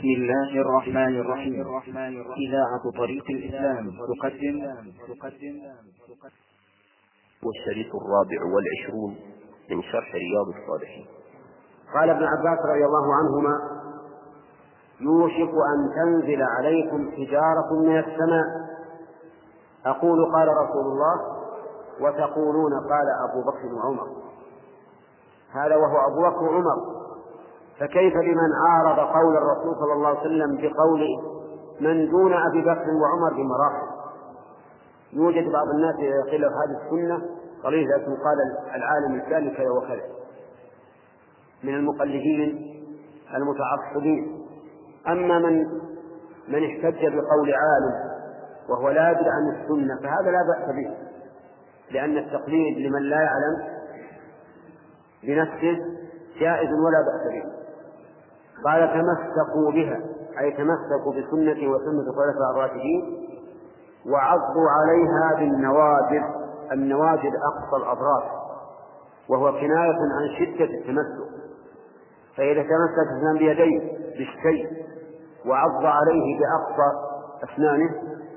بسم الله الرحمن الرحيم. إذاعة طريق الإسلام تقدم والشريط 24 من شرح رياض الصالحين. قال ابن عباس رضي الله عنهما: يوشك أن تنزل عليكم حجارة من السماء. أقول قال رسول الله، وتقولون قال أبو بكر وعمر. هذا وهو أبو بكر وعمر، فكيف بمن عارض قول الرسول صلى الله عليه وسلم بقول من دون أبي بكر وعمر بمراحل؟ يوجد بعض الناس يقول هذه السنة قليل لكن قال العالم الفلاني كذا وكذا من المقلدين المتعصبين. أما من احتج بقول عالم وهو لا يدري عن السنة فهذا لا بأس به، لأن التقليد لمن لا يعلم بنفسه جائز ولا بأس به. قال تمسكوا بها، أي تمسكوا بسنة وسنة الخلفاء الراشدين وعضوا عليها بالنواجذ. النواجذ أقصى الأظراف، وهو كناية عن شدة التمسك. فإذا تمسك الإنسان بيديه بالشيء وعض عليه بأقصى أسنانه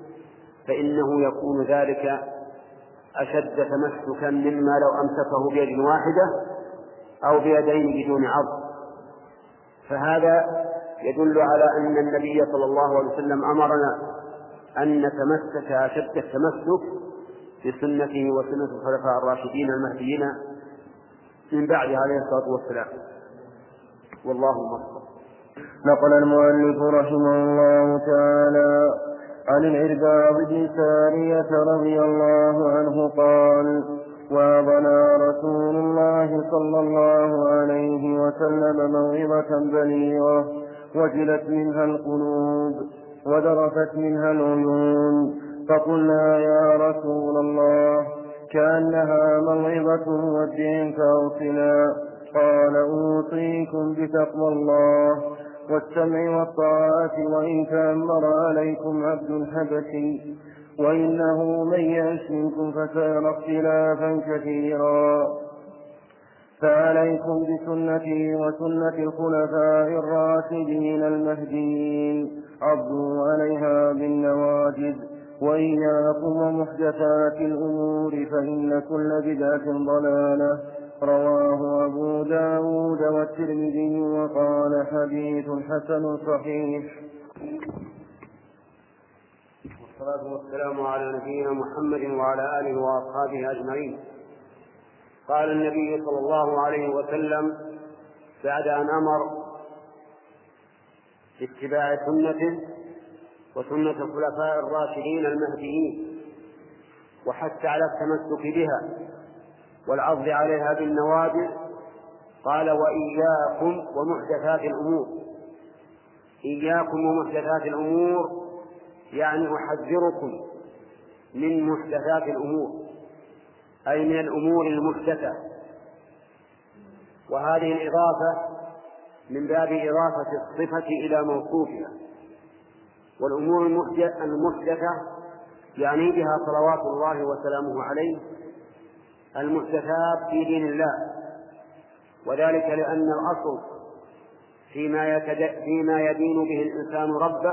فإنه يكون ذلك أشد تمسكا مما لو أمسكه بيد واحدة أو بيدين بدون عض. فهذا يدل على أن النبي صلى الله عليه وسلم أمرنا أن نتمسك أشد التمسك بسنته وسنة الخلفاء الراشدين المهديين من بعد عليه الصلاة والسلام. والله الموفق. نقل المؤلف رحمه الله تعالى عن العرباض بن سارية رضي الله عنه قال: وعظنا رسول الله صلى الله عليه وسلم موعظة بليغة وجلت منها القلوب وذرفت منها العيون، فقلنا يا رسول الله كأنها موعظة مودع فأوصنا. قال: أوصيكم بتقوى الله والسمع والطاعة وإن تأمر عليكم عبد حبشي، وإنه من يعش منكم فسيرى اختلافا كثيرا، فعليكم بسنتي وسنة الخلفاء الراشدين المهديين عضوا عليها بالنواجذ، وإياكم ومحدثات الأمور فإن كل بدعة ضلالة. رواه أبو داود والترمذي وقال حديث حسن صحيح. والصلاة والسلام على نبينا محمد وعلى آله وأصحابه أجمعين. قال النبي صلى الله عليه وسلم بعد أن أمر باتباع سنته وسنة الخلفاء الراشدين المهديين وحث على التمسك بها والعض عليها بالنواجذ، قال: وإياكم ومحدثات الأمور. إياكم ومحدثات الأمور يعني أحذركم من محدثات الأمور، أي من الأمور المحدثة. وهذه الإضافة من باب إضافة الصفة إلى موصوفها. والأمور المحدثة يعني بها صلوات الله وسلامه عليه المحدثات في دين الله، وذلك لأن الأصل فيما يدين به الإنسان ربه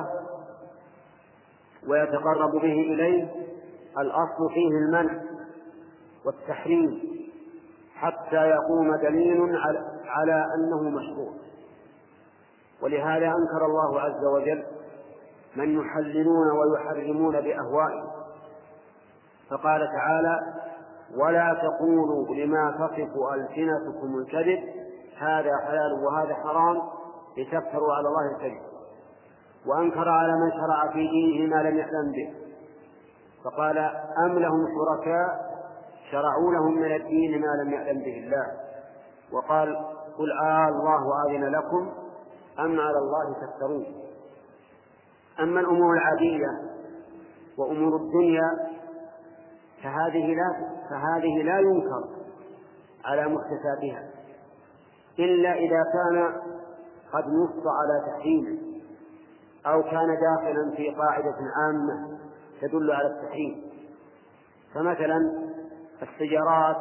ويتقرب به إليه الأصل فيه المنع والتحريم حتى يقوم دليل على أنه مشروع. ولهذا أنكر الله عز وجل من يحللون ويحرمون بأهوائهم، فقال تعالى: ولا تقولوا لما تصف ألسنتكم الكذب هذا حلال وهذا حرام لتفتروا على الله الكذب. وأنكر على من شرع في دينه ما لم يعلم به، فقال: أم لهم شركاء شرعوا لهم من الدين ما لم يعلم به الله. وقال: قل الله أذن لكم أم على الله تفترون. أما الأمور العادية وأمور الدنيا فهذه لا ينكر على محدثاتها إلا إذا كان قد نص على تحريمه أو كان داخلا في قاعدة عامة تدل على التحريم. فمثلا السيارات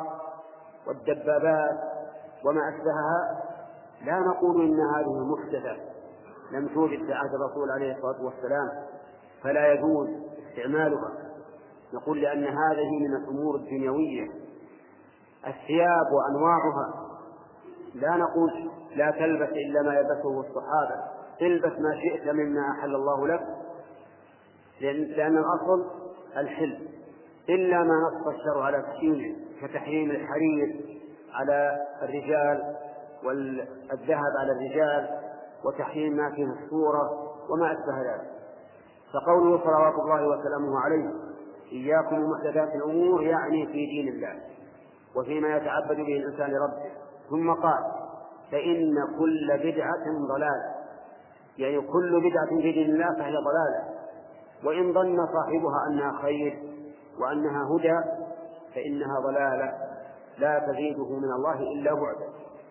والدبابات وما أشبهها لا نقول إن هذه محدثة لم توجد في عهد الرسول عليه الصلاة والسلام فلا يجوز استعمالها. نقول لأن هذه من الأمور الدنيوية. الثياب وأنواعها لا نقول لا تلبس إلا ما يلبسه الصحابة، البس ما شئت مما أحل الله لك، لأن الأصل الحل، إلا ما نص الشرع على تحريمه كتحريم الحرير على الرجال والذهب على الرجال وتحريم ما فيه الصورة وما أشبه ذلك. فقوله صلوات الله وسلامه عليه إياكم ومحدثات الأمور يعني في دين الله وفيما يتعبد به الإنسان لربه. ثم قال فإن كل بدعة ضلالة، يعني كل بدعة في دين الله فهي ضلالة، وإن ظن صاحبها أنها خير وأنها هدى فإنها ضلالة لا تزيده من الله إلا بعدا.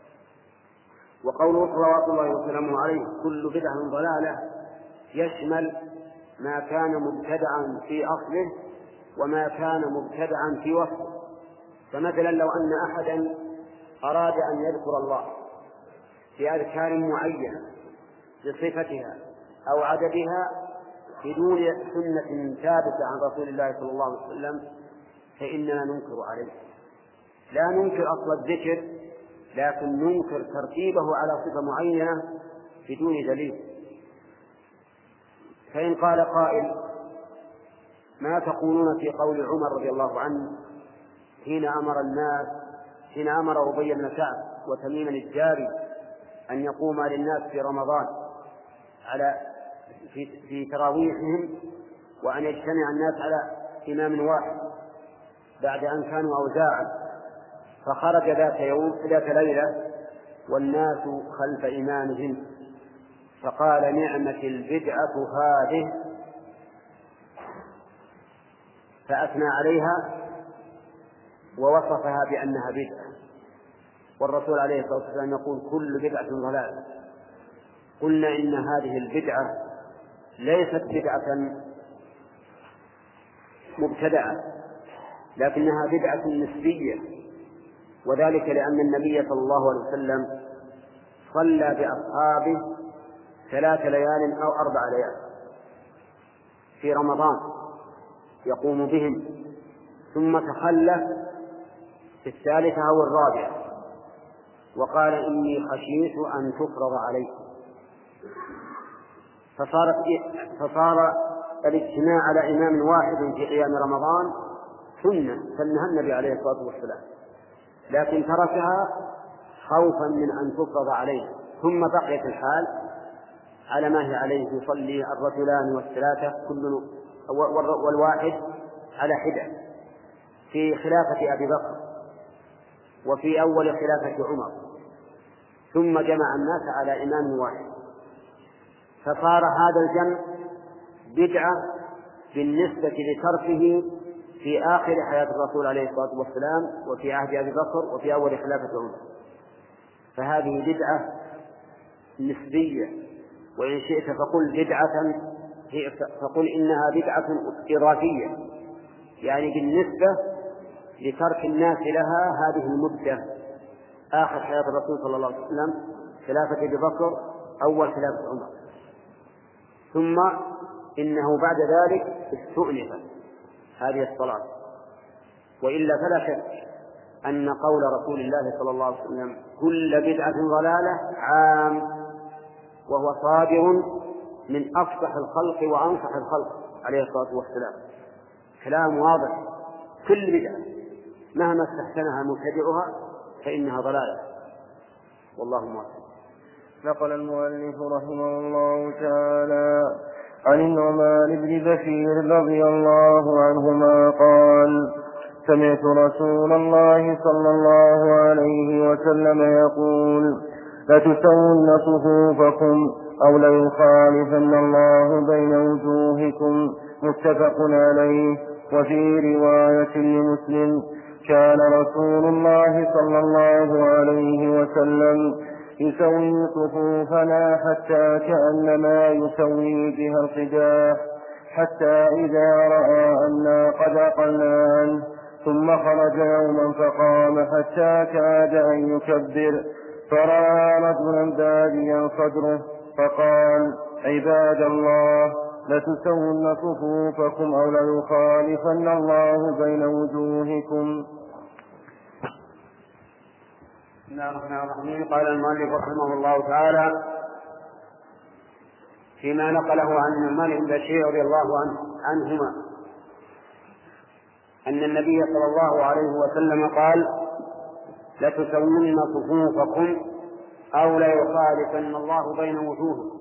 وقوله صلوات الله وسلامه عليه كل بدعة ضلالة يشمل ما كان مبتدعا في أصله وما كان مبتدعا في وصفه. فمثلا لو أن أحدا أراد أن يذكر الله في أذكار معينة بصفتها أو عددها بدون سنة ثابتة عن رسول الله صلى الله عليه وسلم فإننا ننكر عليه. لا ننكر أصل الذكر، لكن ننكر ترتيبه على صفة معينة بدون دليل. فإن قال قائل ما تقولون في قول عمر رضي الله عنه حين أمر أبي بن كعب وتميم الداري أن يقوم للناس في رمضان في تراويحهم وأن يجتمع الناس على إمام واحد بعد أن كانوا أوزاعا، فخرج ذات ليلة والناس خلف إمامهم فقال نعمة البدعة هذه، فأثنى عليها ووصفها بأنها بدعة. والرسول عليه الصلاة والسلام يقول كل بدعة ضلالة. قلنا إن هذه البدعة ليست بدعة مبتدعة، لكنها بدعة نسبية، وذلك لأن النبي صلى الله عليه وسلم صلى بأصحابه 3 ليال أو 4 ليال في رمضان يقوم بهم، ثم تخلف في 3 أو 4 وقال إني خشيت أن تفرض عليكم، فصار الاجتماع على إمام واحد في قيام رمضان سنة سنها النبي عليه الصلاة والسلام، لكن تركها خوفا من أن تفرض عليه، ثم بقيت الحال على ما هي عليه، يصلي الرجلان والثلاثة كل والواحد على حدة في خلافة أبي بكر وفي أول خلافة عمر، ثم جمع الناس على إمام واحد، فصار هذا الجمع بدعة بالنسبة لتركه في آخر حياة الرسول عليه الصلاة والسلام وفي عهد أبي بكر وفي أول خلافة عمر. فهذه بدعة نسبية، وإن شئت فقل إنها بدعة إضافية، يعني بالنسبة لترك الناس لها هذه المدة آخر حياة الرسول صلى الله عليه وسلم خلافة أبي بكر أول خلافة عمر، ثم إنه بعد ذلك استؤنفت هذه الصلاة. وإلا فلا شك أن قول رسول الله صلى الله عليه وسلم كل بدعة ضلالة عام، وهو صادر من أفصح الخلق وأنصح الخلق عليه الصلاة والسلام، كلام واضح، كل بدعة مهما استحسنها مبتدعها فإنها ضلالة، والله موفق. نقل المؤلف رحمه الله تعالى عن النعمان بن بشير رضي الله عنهما قال سمعت رسول الله صلى الله عليه وسلم يقول لتسون صفوفكم أو ليخالفن الله بين وجوهكم، متفق عليه. وفي رواية لمسلم كان رسول الله صلى الله عليه وسلم يسوي صفوفنا حتى كأنما يسوي بها القداح، حتى إذا رأى أنا قد أقلنا عنه ثم خرج يوما فقام حتى كاد أن يكبر، فرأى رجلا باديا صدره فقال: عباد الله، لتسون صفوفكم أو ليخالفن الله بين وجوهكم. بسم الله الرحمن الرحيم. قال المؤلف رحمه الله تعالى فيما نقله عن النعمان بن بشير رضي الله عنهما أن النبي صلى الله عليه وسلم قال: لتسون صفوفكم أو ليخالفن الله بين وجوهكم.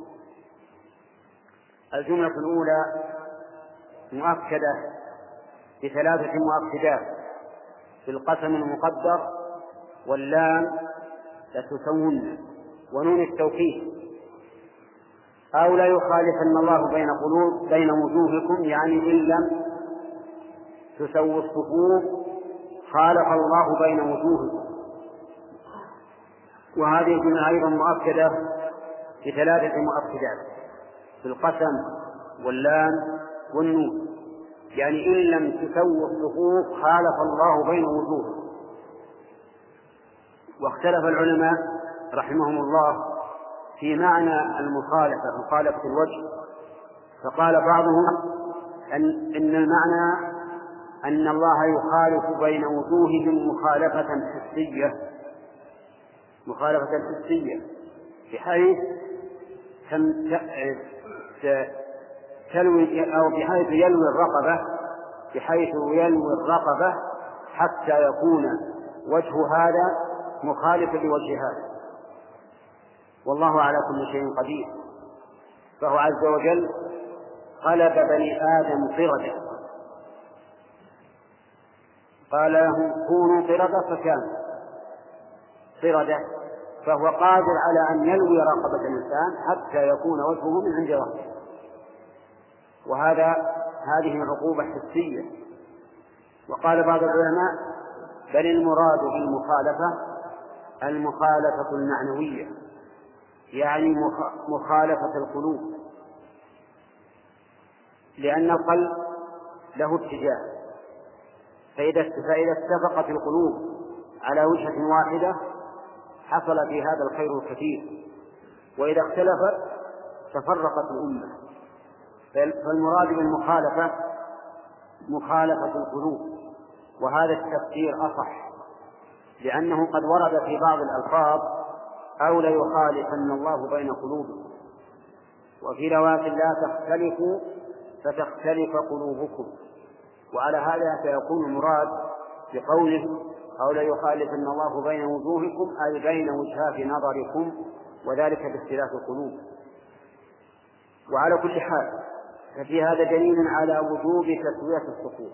الجملة الأولى مؤكدة بثلاثة مؤكدات في القسم المقدر واللام لتسون ونون التوكيد. أو لا يخالفن الله بين وجوهكم، يعني إن لم تسووا الصفوف خالف الله بين وجوهكم. وهذه الجملة أيضا مؤكدة بثلاثة مؤكدات في القسم واللام والنون، يعني إن لم تسووا الصفوف خالف الله بين وجوهكم. واختلف العلماء رحمهم الله في معنى المخالفة، مخالفة الوجه. فقال بعضهم إن المعنى أن الله يخالف بين وجوههم مخالفة حسية بحيث تلوي أو بحيث يلوي الرقبة حتى يكون وجه هذا مخالفا لوجه هذا. والله على كل شيء قدير، فهو عز وجل قلب بني آدم قردة، قال لهم كونوا قردة فكانوا قردة، فهو قادر على أن يلوي رقبة الإنسان حتى يكون وجهه من عند ربه. هذه عقوبة حسية. وقال بعض العلماء بل المراد المخالفة المعنوية، يعني مخالفة القلوب، لأن القلب له اتجاه، فإذا اتفقت القلوب على وجهة واحدة حصل في هذا الخير الكثير، وإذا اختلفت تفرقت الأمة. فالمراد بالمخالفة مخالفة القلوب، وهذا التفسير أصح، لأنه قد ورد في بعض الألفاظ أو ليخالفن الله بين قلوبكم، وفي رواية لا تختلفوا فتختلف قلوبكم. وعلى هذا سيكون المراد بقوله أو ليخالفن الله بين وجوهكم أي بين وجهات نظركم، وذلك باختلاف القلوب. وعلى كل حال ففي هذا دليل على وجوب تسوية الصفوف،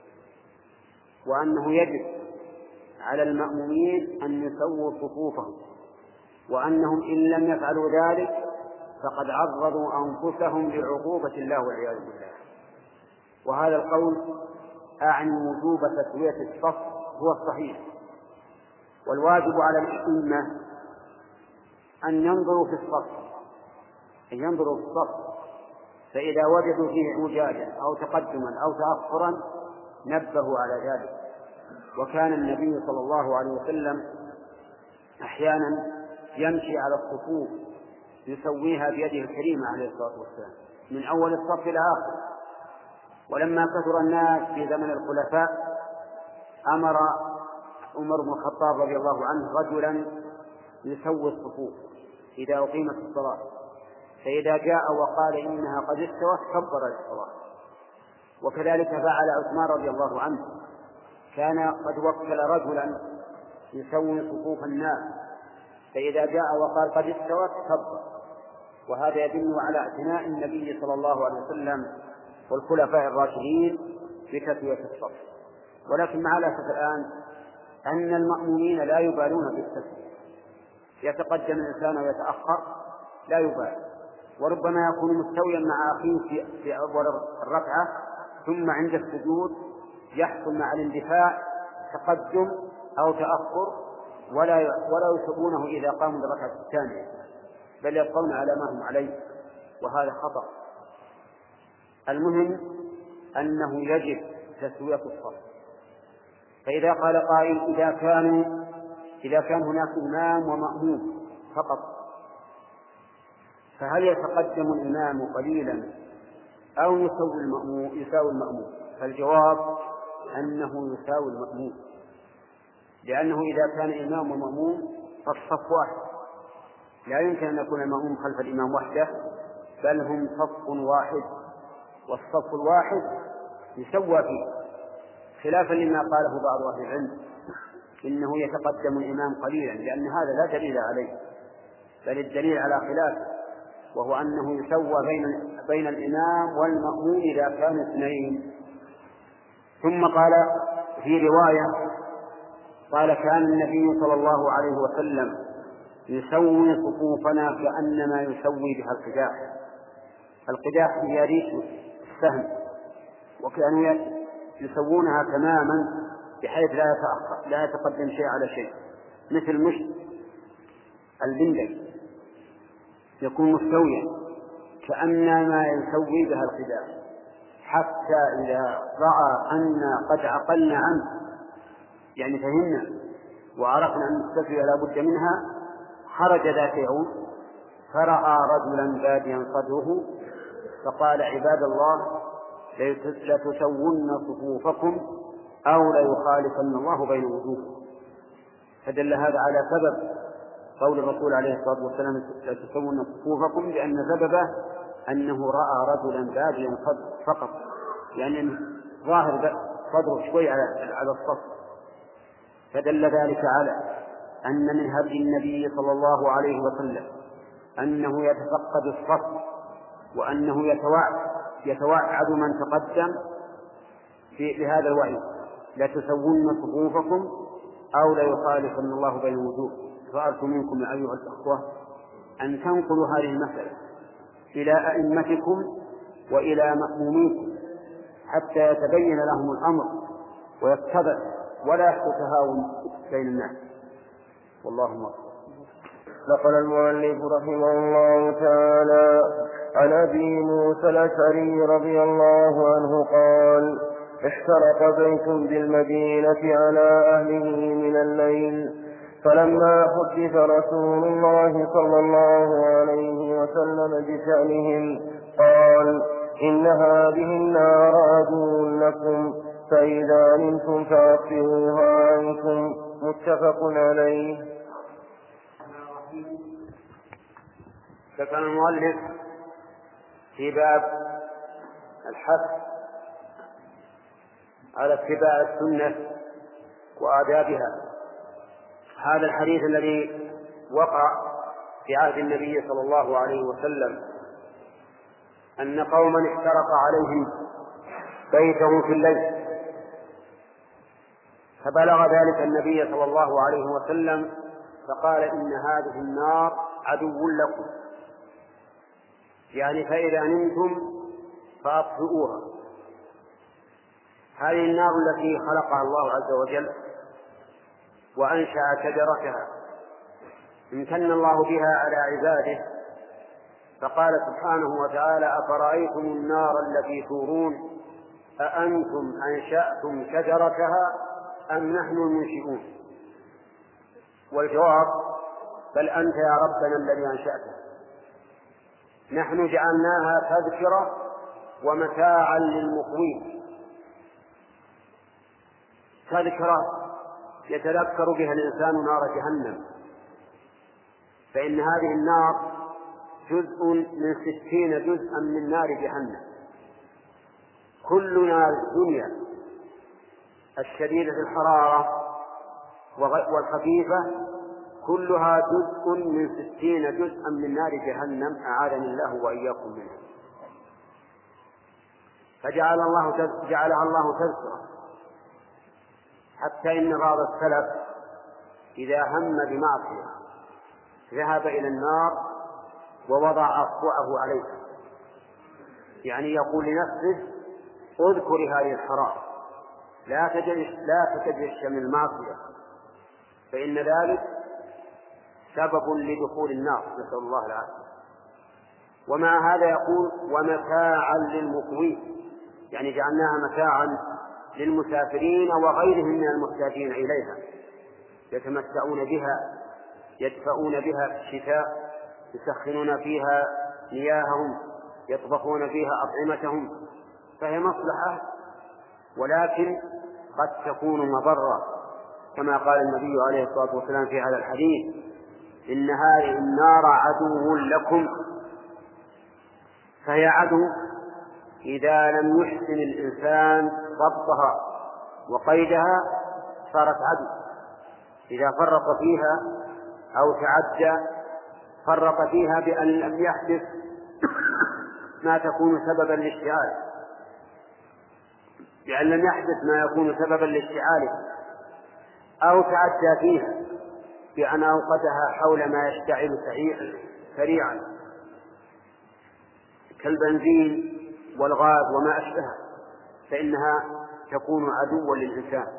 وأنه يجب على المأمومين أن يسووا صفوفهم، وأنهم إن لم يفعلوا ذلك فقد عرضوا أنفسهم لعقوبة الله والعياذ بالله. وهذا القول أعني وجوب تسوية الصف هو الصحيح. والواجب على الأئمة أن ينظروا في الصف، فإذا وجدوا فيه اعوجاجا أو تقدما أو تأخرا نبهوا على ذلك. وكان النبي صلى الله عليه وسلم أحيانا يمشي على الصفوف يسويها بيده الكريمة عليه الصلاة والسلام من أول الصف إلى آخر. ولما كثر الناس في زمن الخلفاء أمر عمر بن الخطاب رضي الله عنه رجلا يسوي الصفوف إذا أقيمت الصلاة، فإذا جاء وقال إنها قد استوت كبر للصلاة. وكذلك فعل عثمان رضي الله عنه، كان قد وكل رجلا يسوي صفوف الناس، فإذا جاء وقال قد استوت كبر. وهذا يدل على اعتناء النبي صلى الله عليه وسلم والخلفاء الراشدين بتسوية الصف. ولكن مع الأسف الآن أن المأمومين لا يبالون بالتسوية، يتقدم الإنسان ويتأخر لا يبالي، وربما يكون مستويا مع أخيه في أول الركعة، ثم عند السجود يحصل مع الاندفاع تقدم أو تأخر، ولا يسبونه إذا قاموا بالركعة الثانية، بل يبقون على ما هم عليه، وهذا خطأ. المهم أنه يجب تسوية الصف. فإذا قال قائل إذا كان هناك إمام ومأموم فقط، فهل يتقدم الإمام قليلا أو يساوي المأموم؟ فالجواب أنه يساوي المأموم، لأنه إذا كان الإمام ومأموم فالصف واحد، لا يمكن أن يكون المأموم خلف الإمام وحده، بل هم صف واحد، والصف الواحد يسوى فيه، خلافا لما قاله بعض أهل العلم إنه يتقدم الإمام قليلا، لأن هذا لا دليل عليه، بل الدليل على خلافه، وهو أنه يسوى بين الإمام والمأموم إذا كانوا اثنين. ثم قال في رواية قال كان النبي صلى الله عليه وسلم يسوي صفوفنا كأنما يسوي بها القداح. القداح هي ريش السهم، وكانوا يسوونها تماما بحيث لا يتقدم شيء على شيء، مثل مشت البندق يكون مستويا كأنما يسوي بها القداح، حتى إذا رأى أن قد عقلنا عنه، يعني فهمنا وعرفنا أن التسوية لا بد منها، خرج ذات يوم فرأى رجلا باديا صدره فقال عباد الله لتسون صفوفكم أو ليخالفن الله بين وجوهكم. فدل هذا على سبب قول الرسول عليه الصلاة والسلام لتسون صفوفكم، لأن سببه أنه رأى رجلا باديا فقط، يعني ظاهر صدره شوي على الصف، فدل ذلك على أن من هدي النبي صلى الله عليه وسلم أنه يتفقد الصف، وأنه يتوعد من تقدم بهذا الوعيد لتسون صفوفكم أو ليخالفن الله بين وجوه. فأرجو منكم يا أيها الأخوة أن تنقلوا هذه المسألة إلى أئمتكم وإلى مأموميكم حتى يتبين لهم الأمر ويتبع ولا يحدث تهاون بين الناس. والله أكبر. نقل المؤلف رحمه الله تعالى عن أبي موسى الأشعري رضي الله عنه قال احترق بيت بالمدينة على أهله من الليل، فلما حدث رسول الله صلى الله عليه وسلم بشأنهم قال إن هذه النار عدو لكم فإذا نمتم فأطفئوها عنكم. متفق عليه. ذكر المؤلف في باب الحث على اتباع السنة وآدابها هذا الحديث الذي وقع في عهد النبي صلى الله عليه وسلم أن قوما احترق عليهم بيتهم في الليل، فبلغ ذلك النبي صلى الله عليه وسلم فقال إن هذه النار عدو لكم، يعني فإذا نمتم فأطفئوها. هذه النار التي خلقها الله عز وجل وأنشأ شجرتها امتن الله بها على عباده، فقال سبحانه وتعالى أفرأيتم النار التي تورون أأنتم أنشأتم شجرتها أم نحن المنشئون؟ والجواب بل أنت يا ربنا الذي أنشأتها، نحن جعلناها تذكرة ومتاعا للمقوين، تذكرة يتذكر بها الإنسان نار جهنم، فإن هذه النار جزء من 60 جزءا من نار جهنم. كل نار الدنيا الشديدة الحرارة والخفيفة كلها جزء من 60 جزءا من نار جهنم، أعاذني الله وإياكم منها. فجعلها الله تذكرة، حتى إن بعض السلف إذا هم بمعصية ذهب إلى النار ووضع أصبعه عليها، يعني يقول لنفسه اذكري هذه الحرام، لا تتجش من المعصية، فإن ذلك سبب لدخول النار، نسأل الله العافية. ومع هذا يقول ومتاعا للمقوين، يعني جعلناها متاعا للمسافرين وغيرهم من المحتاجين إليها، يتمتعون بها، يدفؤون بها في الشتاء، يسخنون فيها مياههم يطبخون فيها أطعمتهم، فهي مصلحة، ولكن قد تكون مضرة، كما قال النبي عليه الصلاة والسلام في هذا الحديث: إن هذه النار عدو لكم. فهي عدو إذا لم يحسن الإنسان ضبطها وقيدها، صارت عدو. إذا فرط فيها أو تعدى فرط فيها بأن لم يحدث ما تكون سببا لاشتعاله، بأن لم يحدث ما يكون سببا لاشتعاله، أو تعدى فيها بأن أوقدها حول ما يشتعل سريعا كالبنزين والغاز وما أشبهه، فإنها تكون عدوا للإنسان.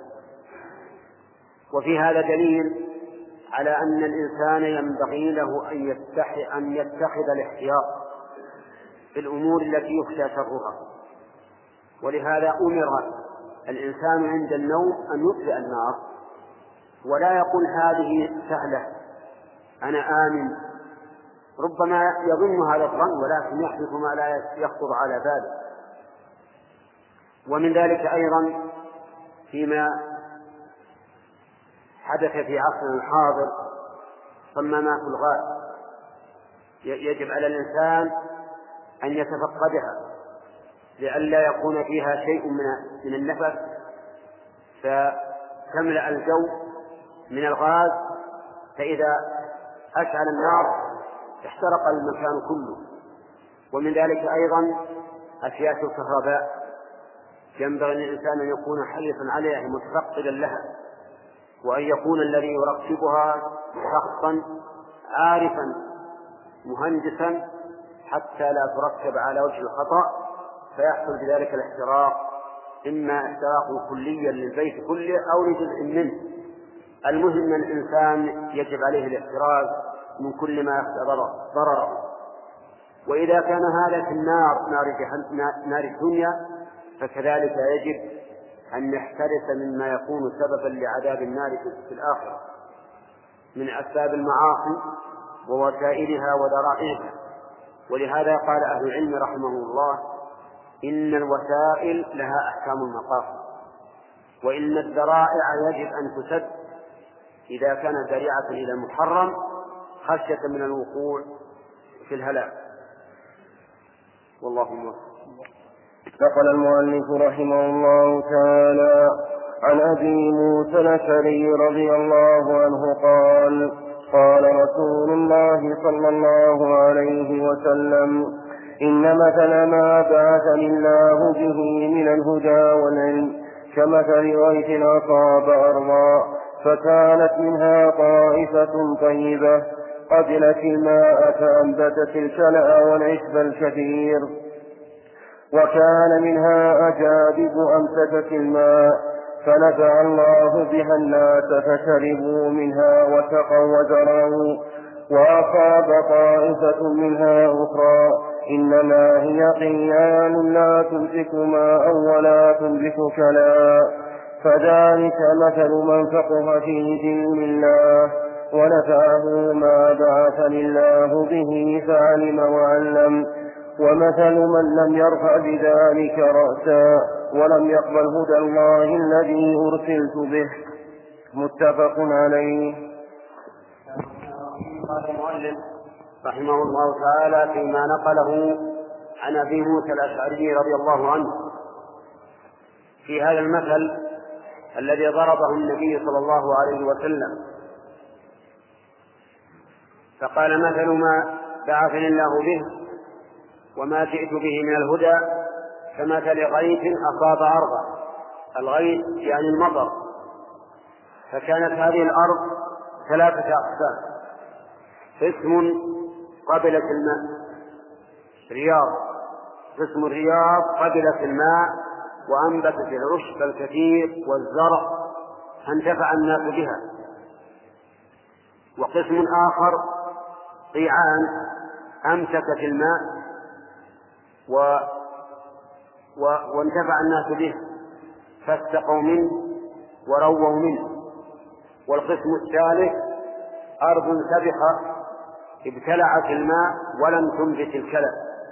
وفي هذا دليل على أن الإنسان ينبغي له أن يتخذ الاحتياط في الأمور التي يخشى شرها. ولهذا أمر الإنسان عند النوم أن يطفئ النار، ولا يقول هذه سهلة أنا آمن. ربما يظن هذا الظن ولكن يحدث ما لا يخطر على باله. ومن ذلك أيضا فيما حدث في عصرنا الحاضر صمامات الغاز، يجب على الإنسان أن يتفقدها لئلا يكون فيها شيء من النفس فتملأ الجو من الغاز، فإذا أشعل النار احترق المكان كله. ومن ذلك أيضا أشياء الكهرباء، ينبغي للإنسان أن يكون حريصا عليها متفقدا لها، وأن يكون الذي يركبها شخصا عارفا مهندسا حتى لا تركب على وجه الخطأ فيحصل بذلك الاحتراق، إما احتراق كليا للبيت كله أو لجزء منه. المهم أن الإنسان يجب عليه الاحتراز من كل ما يخشى ضرره. وإذا كان هذا في نار الدنيا، فكذلك يجب أن نحترس مما يكون سببا لعذاب النار في الآخرة من أسباب المعاصي ووسائلها وذرائعها. ولهذا قال أهل العلم رحمه الله: إن الوسائل لها أحكام المقاصد، وإن الذرائع يجب أن تسد إذا كانت ذريعة إلى المحرم خشية من الوقوع في الهلاك. والله موفق. نقل المؤلف رحمه الله تعالى عن أبي موسى الأشعري رضي الله عنه قال: قال رسول الله صلى الله عليه وسلم: إن مثل ما بعثني الله به من الهدى والعلم كمثل غيث أصاب أرضا فكانت منها طائفة طيبة قبلت الماء فأنبتت الكلأ والعشب الكثير، وكان منها أجادب أمسكت الماء فنفع الله بها الناس فشربوا منها وسقوا وزرعوا، وأصاب طائفة منها أخرى إنما هي قيان لا تمسك ماء ولا تنبت كلا، فذلك مثل من فقه في دين الله ونفعه ما بعثني الله به فعلم وعلم، ومثل من لم يرفع بذلك رأسا ولم يقبل هدى الله الذي أرسلت به. متفق عليه. قال المؤلف رحمه الله تعالى فيما نقله عن أبي موسى الأشعري رضي الله عنه في هذا المثل الذي ضربه النبي صلى الله عليه وسلم، فقال: مثل ما بعثني الله به وما جئت به من الهدى كمثل غيث أصاب أرضا. الغيث يعني المطر. فكانت هذه الأرض 3 أقسام: قسم قبلت الماء رياض، قسم الرياض قبلت الماء وأنبتت العشب الكثير والزرع فانتفع الناس بها، وقسم آخر قيعان أمسكت الماء وانتفع الناس به فاستقوا منه ورووا منه، والقسم الثالث أرض سبخة ابتلعت الماء ولم تنبت الكلى.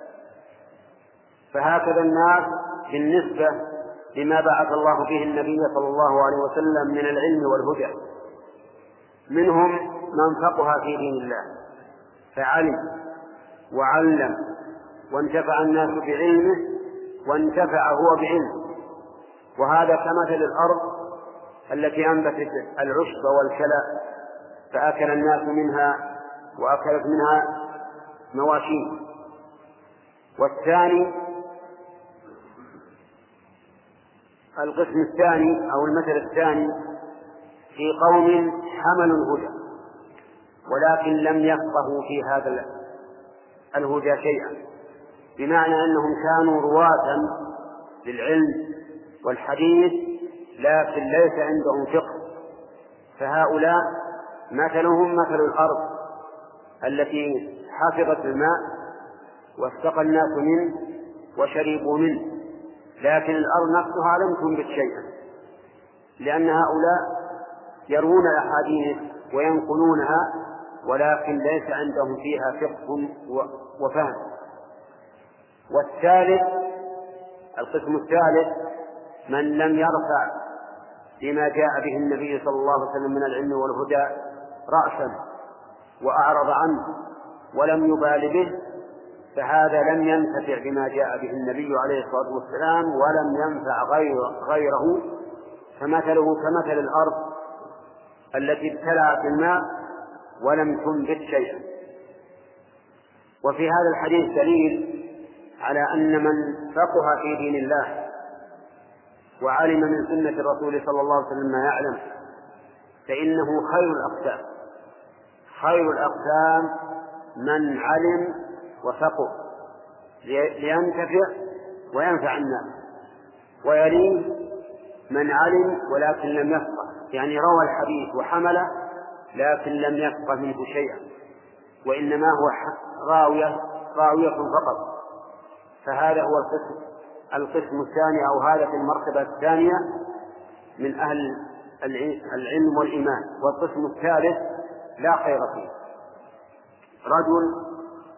فهكذا الناس بالنسبة لما بعث الله به النبي صلى الله عليه وسلم من العلم والهدى، منهم من فقه في دين الله فعلم وعلم وانتفع الناس بعلمه وانتفع هو بعلمه. وهذا كمثل الأرض التي أنبتت العشب والكلى فأكل الناس منها وأكلت منها مواشين. والثاني القسم الثاني أو المثل الثاني في قوم حملوا الهدى ولكن لم يفقهوا في هذا الهدى شيئا، بمعنى أنهم كانوا رواة للعلم والحديث لكن ليس عندهم فقه. فهؤلاء مثلهم مثل الأرض التي حفظت الماء واستقى الناس منه وشربوا منه، لكن الأرض نفسها لم تنبت شيئا، لأن هؤلاء يروون الأحاديث وينقلونها ولكن ليس عندهم فيها فقه وفهم. والثالث القسم الثالث من لم يرفع بما جاء به النبي صلى الله عليه وسلم من العلم والهدى رأسا وأعرض عنه ولم يبال به، فهذا لم ينتفع بما جاء به النبي عليه الصلاة والسلام ولم ينفع غيره، فمثله كمثل الأرض التي ابتلعت الماء ولم تنبت شيئا. وفي هذا الحديث دليل على أن من فقه في دين الله وعلم من سنة الرسول صلى الله عليه وسلم ما يعلم فإنه خير الأقسام. خير الأقسام من علم وفقه لينتفع وينفع الناس، ويليه من علم ولكن لم يفقه، يعني روى الحديث وحمله لكن لم يفقه منه شيئا وإنما هو راوية فقط. فهذا هو القسم الثاني أو هذا في المرتبة الثانية من أهل العلم والإيمان. والقسم الثالث لا خير فيه، رجل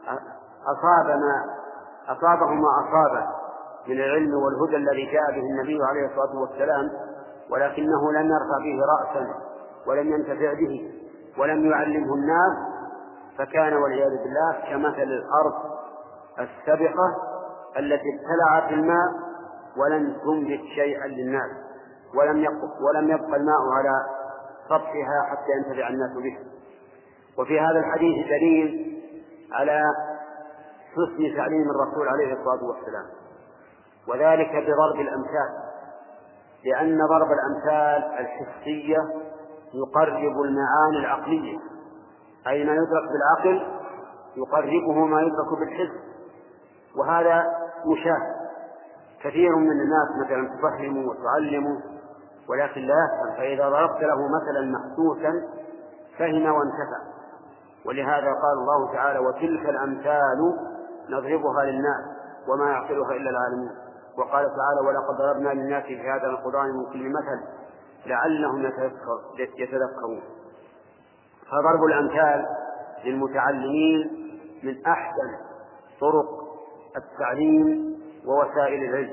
أصابه ما أصابه من العلم والهدى الذي جاء به النبي عليه الصلاة والسلام ولكنه لم يرفع به رأسا ولم ينتفع به ولم يعلمه الناس، فكان والعياذ بالله كمثل الأرض السبقة التي ابتلعت الماء ولم تنبت شيئا للناس ولم يبقى الماء على سطحها حتى ينتفع الناس به. وفي هذا الحديث دليل على حسن تعليم الرسول عليه الصلاة والسلام، وذلك بضرب الأمثال، لأن ضرب الأمثال الحسية يقرب المعاني العقلية، أي ما يدرك بالعقل يقربه ما يدرك بالحس، وهذا مشاهد. كثير من الناس مثلا تفهمه وتعلمه ولكن لا يفهم، فإذا ضربت له مثلا محسوسا فهم وانتفع. ولهذا قال الله تعالى وتلك الأمثال نضربها للناس وما يعقلها إلا العالمون. وقال تعالى ولقد ضربنا للناس في هذا القرآن من كل مثل لعلهم يتذكرون. فضرب الأمثال للمتعلمين من أحسن طرق التعليم ووسائل العلم،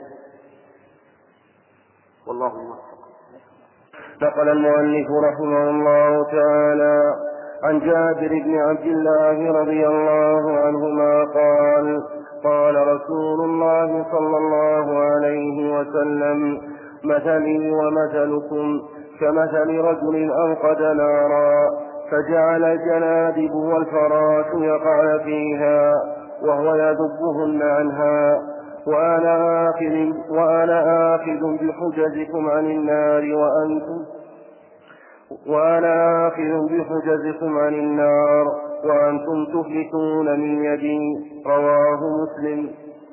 والله موفق. نقل المؤلف رحمه الله تعالى عن جابر بن عبد الله رضي الله عنهما قال قال رسول الله صلى الله عليه وسلم مثلي ومثلكم كمثل رجل أوقد نارا فجعل الجنادب والفراش يقعن فيها وهو يذبهن عنها وأنا آخذ بحجزكم عن النار وأنتم تفلتون من يدي. رواه مسلم.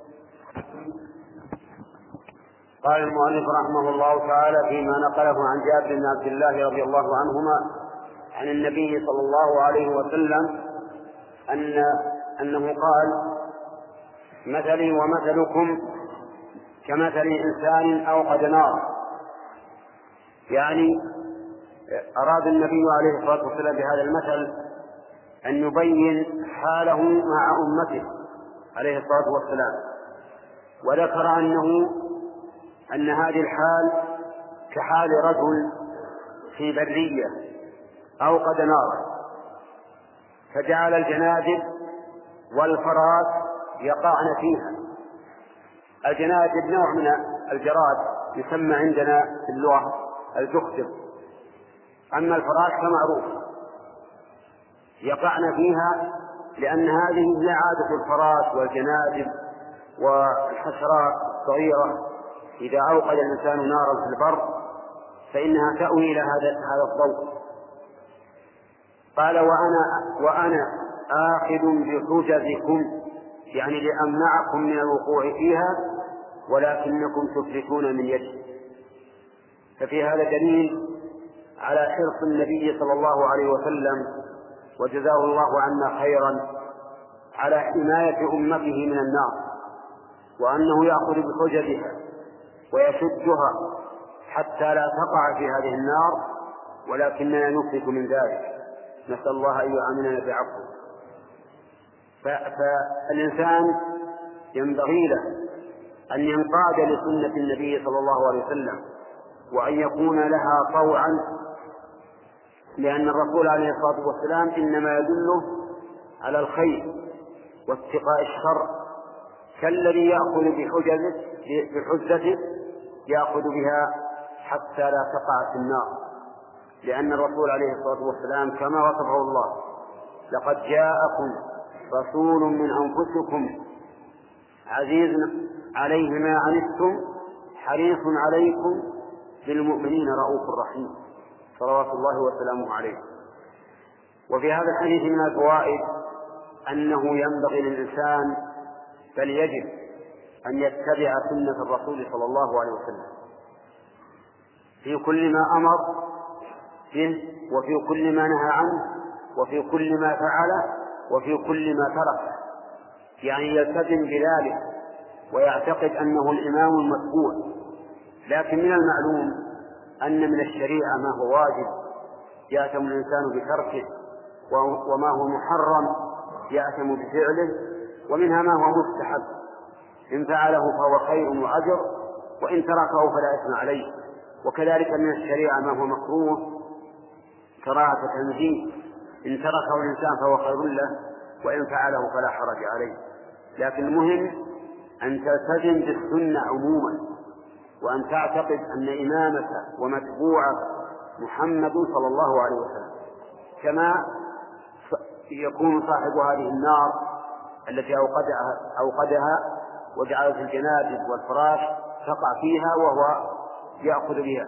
قال المؤلف رحمه الله تعالى فيما نقله عن جابر بن عبد الله رضي الله عنهما عن النبي صلى الله عليه وسلم أنه قال مثلي ومثلكم كمثل إنسان أوقد نارا، يعني أراد النبي عليه الصلاة والسلام بهذا المثل أن يبين حاله مع أمته عليه الصلاة والسلام، وذكر أن هذه الحال كحال رجل في برية أوقد نارا فجعل الجنادب والفرات يقعن فيها. الجنادب نوع من الجراد يسمى عندنا في اللغة الجخدر، أما الفرات كمعروف يقعن فيها، لأن هذه هي عادة الفرات والجنادب والحشرات الصغيرة. إذا أوقد الإنسان نارا في البر فإنها تأوي إلى هذا الضوء. قال وأنا آخذ بحجزكم، يعني لأمنعكم من الوقوع فيها، ولكنكم تفلتون من يدي. ففي هذا دليل على حرص النبي صلى الله عليه وسلم، وجزاه الله عنا خيرا، على حماية أمته من النار، وأنه يأخذ بحجزها ويشدها حتى لا تقع في هذه النار، ولكننا نفلت من ذلك. نسأل الله أن يعاملنا بعفوه. فالإنسان ينبغي له أن ينقاد لسنة النبي صلى الله عليه وسلم، وأن يكون لها طوعا، لأن الرسول عليه الصلاة والسلام إنما يدله على الخير واتقاء الشر، كالذي يأخذ بحجته يأخذ بها حتى لا تقع في النار. لأن الرسول عليه الصلاة والسلام كما وصفه الله: لقد جاءكم رسول من أنفسكم عزيز عليه ما عنتم حريص عليكم بالمؤمنين رؤوف رحيم، صلوات الله وسلامه عليه. وفي هذا الحديث من الفوائد أنه ينبغي للإنسان بل يجب أن يتبع سنة الرسول صلى الله عليه وسلم في كل ما أمر به، وفي كل ما نهى عنه، وفي كل ما فعله، وفي كل ما ترك. يعني يلتزم بذلك ويعتقد أنه الإمام المتبوع. لكن من المعلوم أن من الشريعة ما هو واجب يأثم الإنسان بتركه، وما هو محرم يأثم بفعله، ومنها ما هو مستحب إن فعله فهو خير وأجر، وإن تركه فلا إثم عليه. وكذلك من الشريعة ما هو مكروه كراهة تنزيه، إن تركه الإنسان فهو خير له، وإن فعله فلا حرج عليه. لكن المهم أن تلتزم بالسنة عموما، وأن تعتقد أن إمامك ومتبوعك محمد صلى الله عليه وسلم، كما يكون صاحب هذه النار التي أوقدها وجعلت الجنادب والفراش تقع فيها وهو يأخذ بها.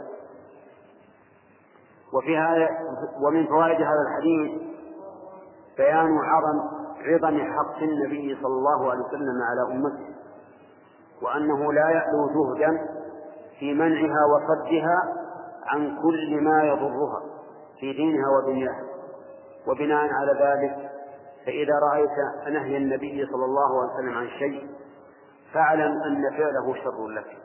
ومن فوائد هذا الحديث بيان عظم حق النبي صلى الله عليه وسلم على أمته، وأنه لا يألو جهدا في منعها وصدها عن كل ما يضرها في دينها ودنياها. وبناء على ذلك فإذا رأيت نهي النبي صلى الله عليه وسلم عن شيء فاعلم أن فعله شر لك،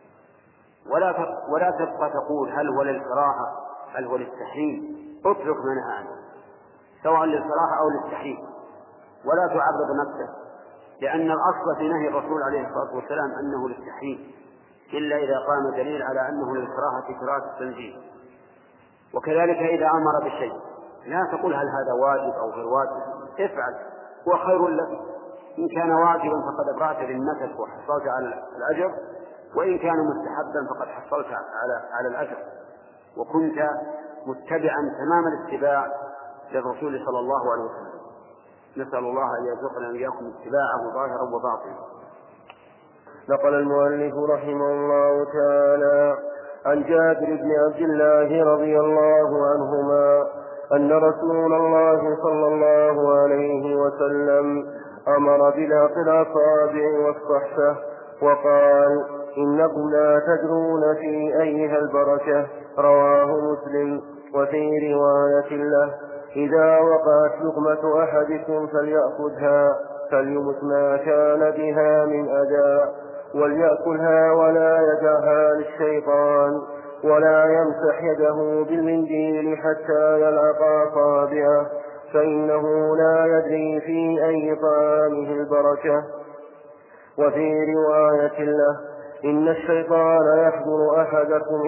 ولا تبقى تقول هل هو للكراهة هل هو للتحريم. اترك ما نهى عنه سواء للكراهة أو للتحريم، ولا تعرض نفسك، لأن الأصل في نهي الرسول عليه الصلاة والسلام أنه للتحريم، إلا إذا قام دليل على أنه للكراهة كراهة التنزيه. وكذلك إذا أمر بشيء لا تقول هل هذا واجب أو غير واجب، افعل هو خير لك. إن كان واجبا فقد أبرأت ذمتك وحصلت على الأجر، وإن كان مستحبا فقد حصلت على الأجر، وكنت متبعا تمام الاتباع للرسول صلى الله عليه وسلم. نسأل الله أن يرزقنا وإياكم اتباعه ظاهرا وباطنا. نقل المؤلف رحمه الله تعالى عن جابر بن عبد الله رضي الله عنهما أن رسول الله صلى الله عليه وسلم أمر بلعق الأصابع والصحفة وقال: إنكم لا تدرون في أيها البركة. رواه مسلم. وفي رواية له: إذا وقعت لقمة أحدكم فليأخذها فليمت ما كان بها من أذى، وليأكلها ولا يدعها للشيطان، ولا يمسح يده بالمنديل حتى يلعق أصابعه. فإنه لا يدري في أي طعامه البركة. وفي رواية له: إن الشيطان يحضر أحدكم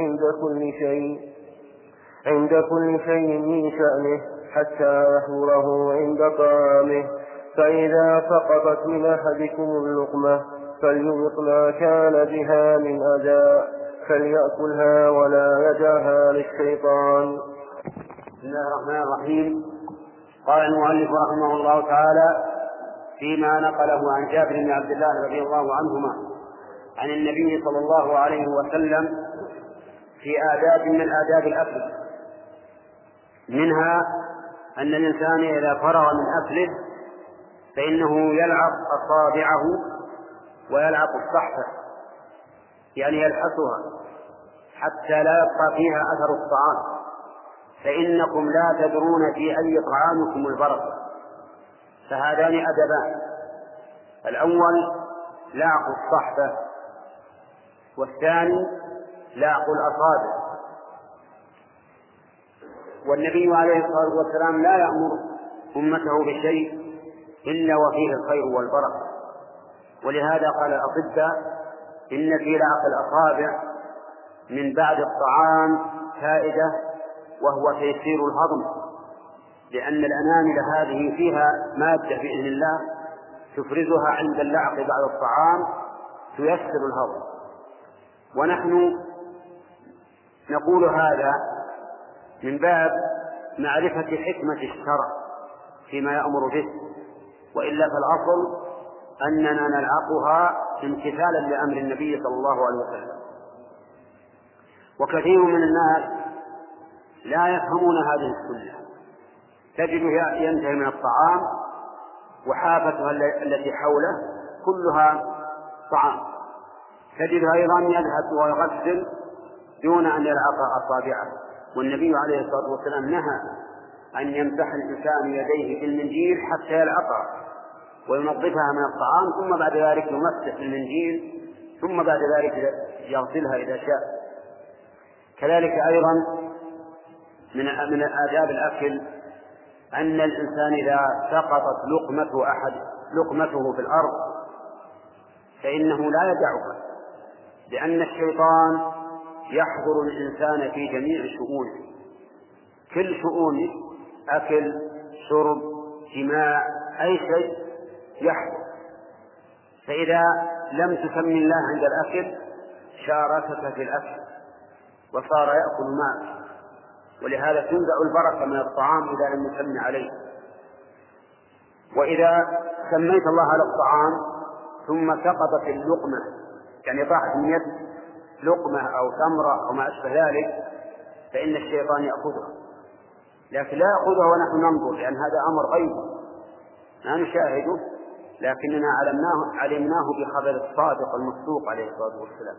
عند كل شيء من شأنه حتى يحضره عند طعامه، فإذا سقطت من أحدكم اللقمة فليذق ما كان بها من أذى، فليأكلها ولا يدعها للشيطان. بسم الله الرحمن الرحيم. قال المؤلف رحمه الله تعالى فيما نقله عن جابر بن عبد الله رضي الله عنهما عن النبي صلى الله عليه وسلم في آداب من آداب الأكل، منها أن الإنسان إذا فرغ من أكله فإنه يلعق أصابعه ويلعق الصحفة، يعني يلحسها حتى لا يبقى فيها أثر الطعام، فإنكم لا تدرون في أي طعامكم البركة. فهذان أدبان: الأول لعق الصحفة، والثاني لعق الأصابع. والنبي عليه الصلاة والسلام لا يأمر أمته بشيء إلا وفيه الخير والبركة، ولهذا قال الأطباء: إن في لعق الأصابع من بعد الطعام فائدة، وهو تيسير الهضم، لأن الأنامل هذه فيها مادة بإذن الله تفرزها عند اللعق بعد الطعام تيسر الهضم. ونحن نقول هذا من باب معرفة حكمة الشرع فيما يأمر به، وإلا فالأصل أننا نلعقها امتثالا لأمر النبي صلى الله عليه وسلم. وكثير من الناس لا يفهمون هذه السنة، تجده ينتهي من الطعام وحافتها التي حوله كلها طعام، تجده أيضا يذهب ويغسل دون أن يلعق أصابعه. والنبي عليه الصلاة والسلام نهى أن يمسح الإنسان يديه بالمنديل حتى يلعقها وينظفها من الطعام، ثم بعد ذلك يمسح المنديل، ثم بعد ذلك يغسلها إذا شاء. كذلك أيضا من آداب الأكل أن الإنسان إذا سقطت لقمته في الأرض فإنه لا يدعها، لأن الشيطان يحضر الإنسان في جميع شؤونه، كل شؤونه، أكل، شرب، جماع، أي شيء يحضر. فإذا لم تسمي الله عند الأكل شاركك في الأكل وصار يأكل معك، ولهذا تنزع البركة من الطعام إذا لم يسمي عليه. وإذا سميت الله على الطعام ثم سقطت اللقمة، يعني طاحت من يد لقمة أو تمرة أو ما أشبه ذلك، فإن الشيطان يأخذها، لكن لا يأخذها ونحن ننظر، لأن هذا أمر غيبي لا نشاهده، لكننا علمناه بخبر الصادق المصدوق عليه الصلاة والسلام.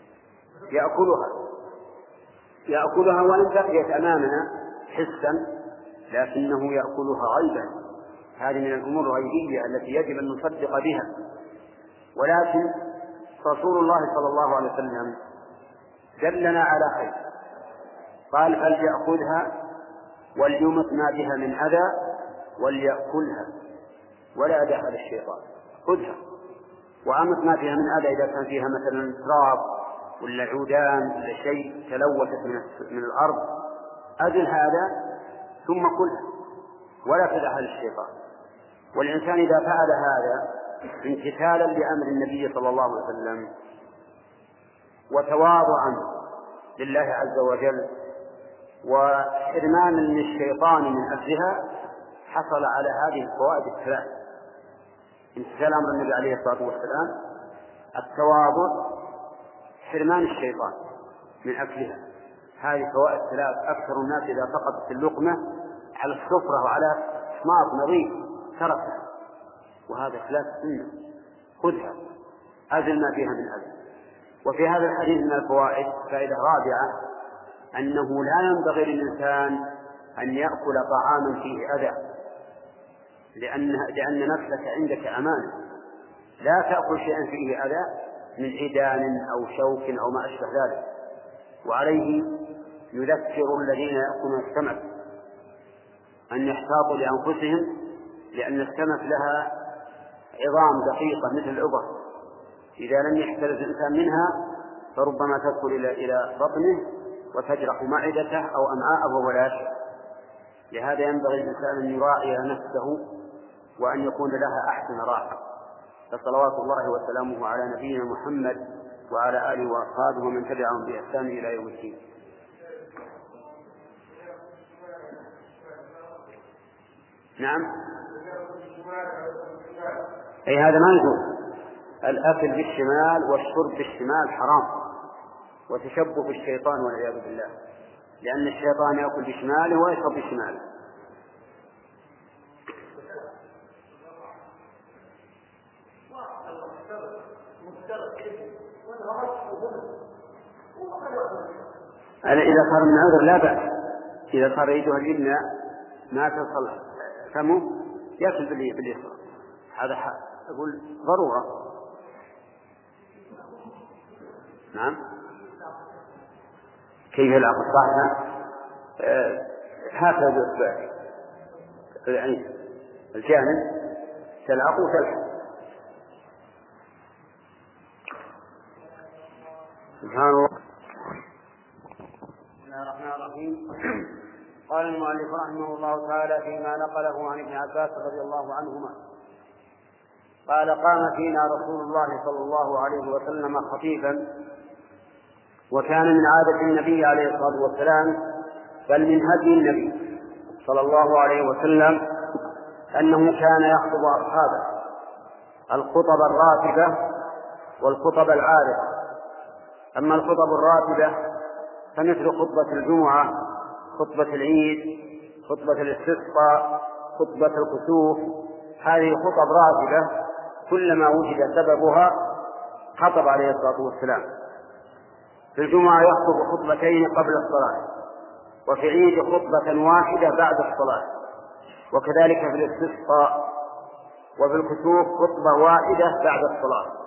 يأكلها وإن بقيت أمامنا حسا، لكنه يأكلها غيبا. هذه من الأمور الغيبية التي يجب أن نصدق بها. ولكن رسول الله صلى الله عليه وسلم دلنا على خير، قال: فليأخذها وليمت ما بها من أذى وليأكلها ولا يدعها للشيطان. خذها وأمت ما فيها من أذى، إذا كان فيها مثلا تراب ولا عودان ولا شيء تلوثت من الأرض، أذل هذا ثم كلها ولا تدعها للشيطان. والإنسان إذا فعل هذا امتثالا لأمر النبي صلى الله عليه وسلم وتواضعا لله عز وجل وحرمانا للشيطان من أجلها، حصل على هذه الفوائد الثلاث: امتثال أمر النبي عليه الصلاة والسلام، التواضع، حرمان الشيطان من أكلها. هذه فوائد ثلاث أكثر الناس إذا سقطت اللقمة على السفرة وعلى صماط نظيف تركها، وهذا خلاف السنة. خذها أزل ما فيها من أذى. وفي هذا الحديث من الفوائد فائدة رابعة: أنه لا ينبغي للإنسان أن يأكل طعاما فيه أذى، لأن نفسك عندك أمانة، لا تأكل شيئا فيه أذى من عيدان أو شوك أو ما أشبه ذلك. وعليه يذكر الذين يأكلون السمك أن يحتاطوا لأنفسهم، لأن السمك لها عظام دقيقة مثل الإبر، إذا لم يحترز الإنسان منها فربما تدخل إلى بطنه وتجرح معدته أو أمعاءه ولا يشعر. لهذا ينبغي الإنسان أن يراعي نفسه وأن يكون لها أحسن راحة. فصلوات الله وسلامه على نبينا محمد وعلى آله وأصحابه ومن تبعهم بإحسان إلى يوم الدين. نعم، أي هذا ما يجوز. الأكل بالشمال والشرب بالشمال حرام، وتشبه الشيطان والعياذ بالله، لأن الشيطان يأكل بشماله ويشرب بشماله. إذا صار من عذر لا بأس، إذا صار يده اليمنى ما تصل فمه يأكل باليسار، هذا أقول ضرورة. نعم، كيف العقل صح؟ هكذا بإصبعك العين الجانب تلعق وتلحق. سبحان الله. بسم الله الرحمن الرحيم. قال المؤلف رحمه الله تعالى فيما نقله عن ابن عباس رضي الله عنهما قال: قام فينا رسول الله صلى الله عليه وسلم خطيبا، وكان من عادة النبي عليه الصلاة والسلام بل من هدي النبي صلى الله عليه وسلم أنه كان يخطب أصحابه الخطب الراتبة والخطب العارضة. أما الخطب الراتبة فمثل خطبة الجمعة، خطبة العيد، خطبة الاستسقاء، خطبة الكسوف، هذه خطب راتبة كلما وجد سببها خطب عليه الصلاة والسلام. في الجمعة يخطب خطبتين قبل الصلاة، وفي العيد خطبة واحدة بعد الصلاة، وكذلك في الاستسقاء، وفي الكسوف خطبة واحدة بعد الصلاة.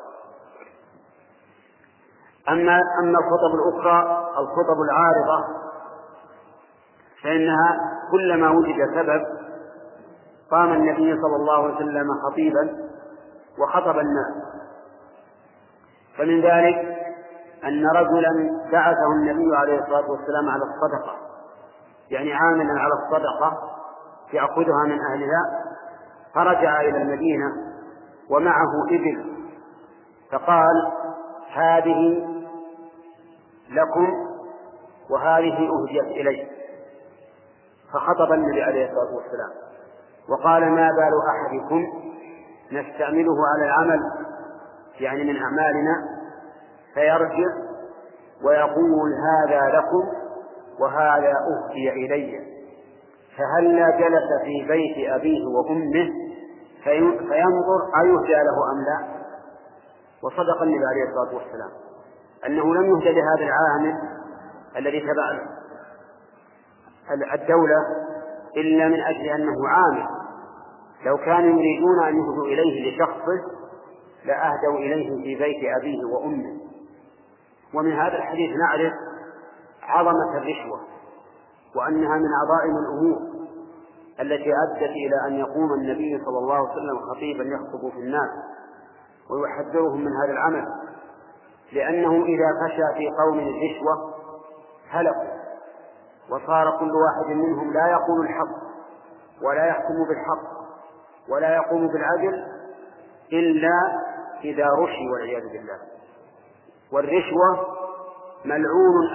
أما الخطب الأخرى الخطب العارضة فإنها كلما وجد سبب قام النبي صلى الله عليه وسلم خطيبا وخطب الناس. فمن ذلك أن رجلا بعثه النبي عليه الصلاة والسلام على الصدقة، يعني عاملا على الصدقة يأخذها من أهلها، فرجع إلى المدينة ومعه إبل، فقال: هذه لكم وهذه أهديت إلي. فخطب النبي عليه الصلاة والسلام وقال: ما بال أحدكم نستعمله على العمل، يعني من أعمالنا، فيرجع ويقول: هذا لكم وهذا أهدي إلي، فهلا جلس في بيت أبيه وأمه فينظر أيهدى له أم لا. وصدق النبي عليه الصلاة والسلام أنه لم يهدى لهذا العامل الذي تبع الدولة إلا من أجل أنه عامل. لو كانوا يريدون أن يهدوا إليه لشخصه لأهدوا إليه في بيت أبيه وأمه. ومن هذا الحديث نعرف عظمة الرشوة، وأنها من عظائم الأمور التي أدت إلى أن يقوم النبي صلى الله عليه وسلم خطيبا يخطب في الناس ويحذرهم من هذا العمل، لأنه إذا فشى في قوم الرشوة هلكوا، وصار كل واحد منهم لا يقول الحق ولا يحكم بالحق ولا يقوم بالعدل إلا إذا رشي والعياذ بالله. والرشوة ملعون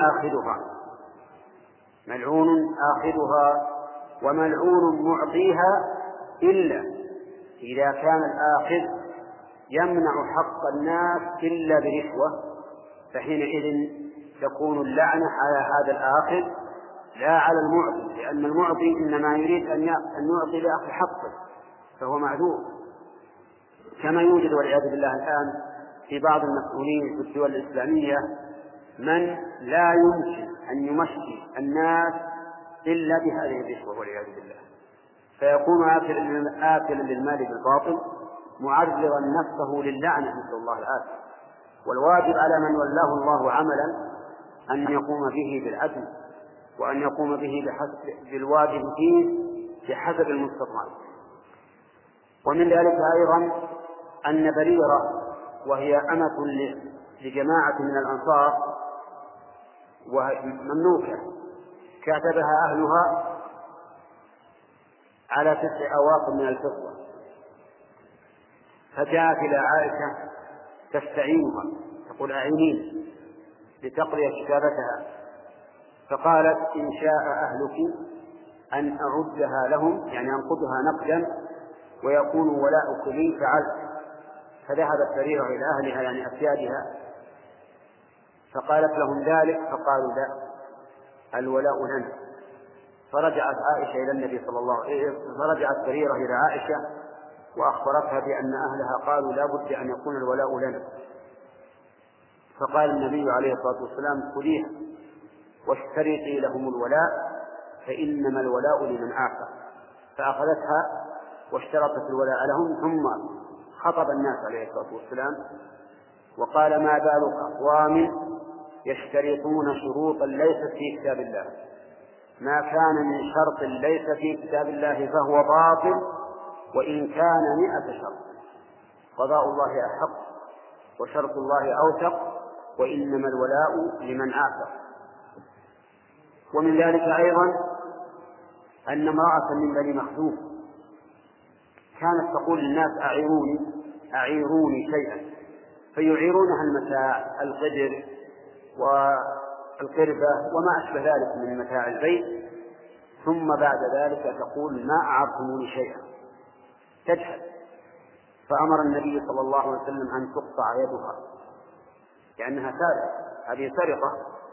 آخذها وملعون معطيها، إلا إذا كان الآخذ يمنع حق الناس إلا برشوة، فحينئذ تكون اللعنة على هذا الآخذ لا على المعطي، لأن المعطي إنما يريد أن يعطي لأخذ حقه فهو معذور. كما يوجد والعياذ بالله الآن في بعض المسؤولين في الدول الإسلامية من لا يمكن أن يمشي الناس إلا بهذه الرشوة والعياذ بالله، فيكون آكلا للمال بالباطل معرضا نفسه للعنة، نسأل الله العافية. والواجب على من ولاه الله عملا أن يقوم به بالعدل، وأن يقوم به بالواجب فيه بحسب المستطاع. ومن ذلك أيضا أن بريرة وهي أمة لجماعة من الأنصار وهي مملوكة كاتبها أهلها على 9 أواق من الفضة، فجاءت إلى عائشة تستعينها تقول أعينين لتقضي كتابتها، فقالت إن شاء أهلك أن أعدها لهم يعني أنقضها نقدا ويكون ولاؤك لي فعلت. فذهبت بريرة إلى أهلها يعني أسيادها فقالت لهم ذلك فقالوا لا الولاء لنا. فرجعت عائشة إلى النبي صلى الله عليه وسلم، فرجعت بريرة إلى عائشة وأخبرتها بأن أهلها قالوا لا بد أن يكون الولاء لنا. فقال النبي عليه الصلاة والسلام خذيها واشترطي لهم الولاء فإنما الولاء لمن آخر. فأخذتها واشترطت الولاء لهم، ثم خطب الناس عليه الصلاة والسلام وقال ما بال أقوام يشترطون شروطا ليست في كتاب الله، ما كان من شرط ليس في كتاب الله فهو باطل وإن كان 100 شرط، قضاء الله أحق وشرط الله أوثق وإنما الولاء لمن آثر. ومن ذلك أيضا أن امرأة من بني مخزوم كانت تقول للناس أعيروني شيئا، فيعيرونها المتاع القدر والقربة وما أشبه ذلك من متاع البيت، ثم بعد ذلك تقول ما أعرتموني شيئا، تجهل. فأمر النبي صلى الله عليه وسلم أن تقطع يدها لأنها سارقة، هذه سرقة.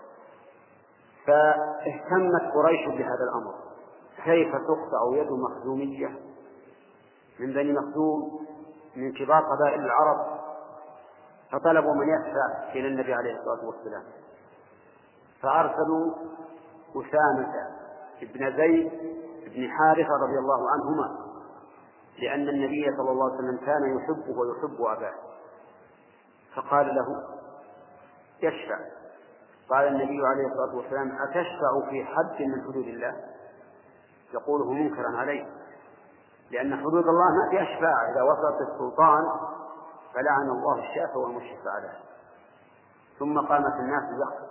فاهتمت قريش بهذا الأمر، كيف تقطع يد مخزومية من بني مخزوم من كبار قبائل العرب، فطلبوا من يدفع إلى النبي عليه الصلاة والسلام، فأرسلوا أسامة بن زيد بن حارثة رضي الله عنهما، لأن النبي صلى الله عليه وسلم كان يحبه ويحب أباه، فقال له يشفع. قال النبي عليه الصلاة والسلام أتشفع في حد من حدود الله؟ يقوله منكرا عليه، لأن حدود الله ما فيها شفاعة، إذا وصلت السلطان فلعن الله الشافع والمشفع له. ثم قامت الناس يخطب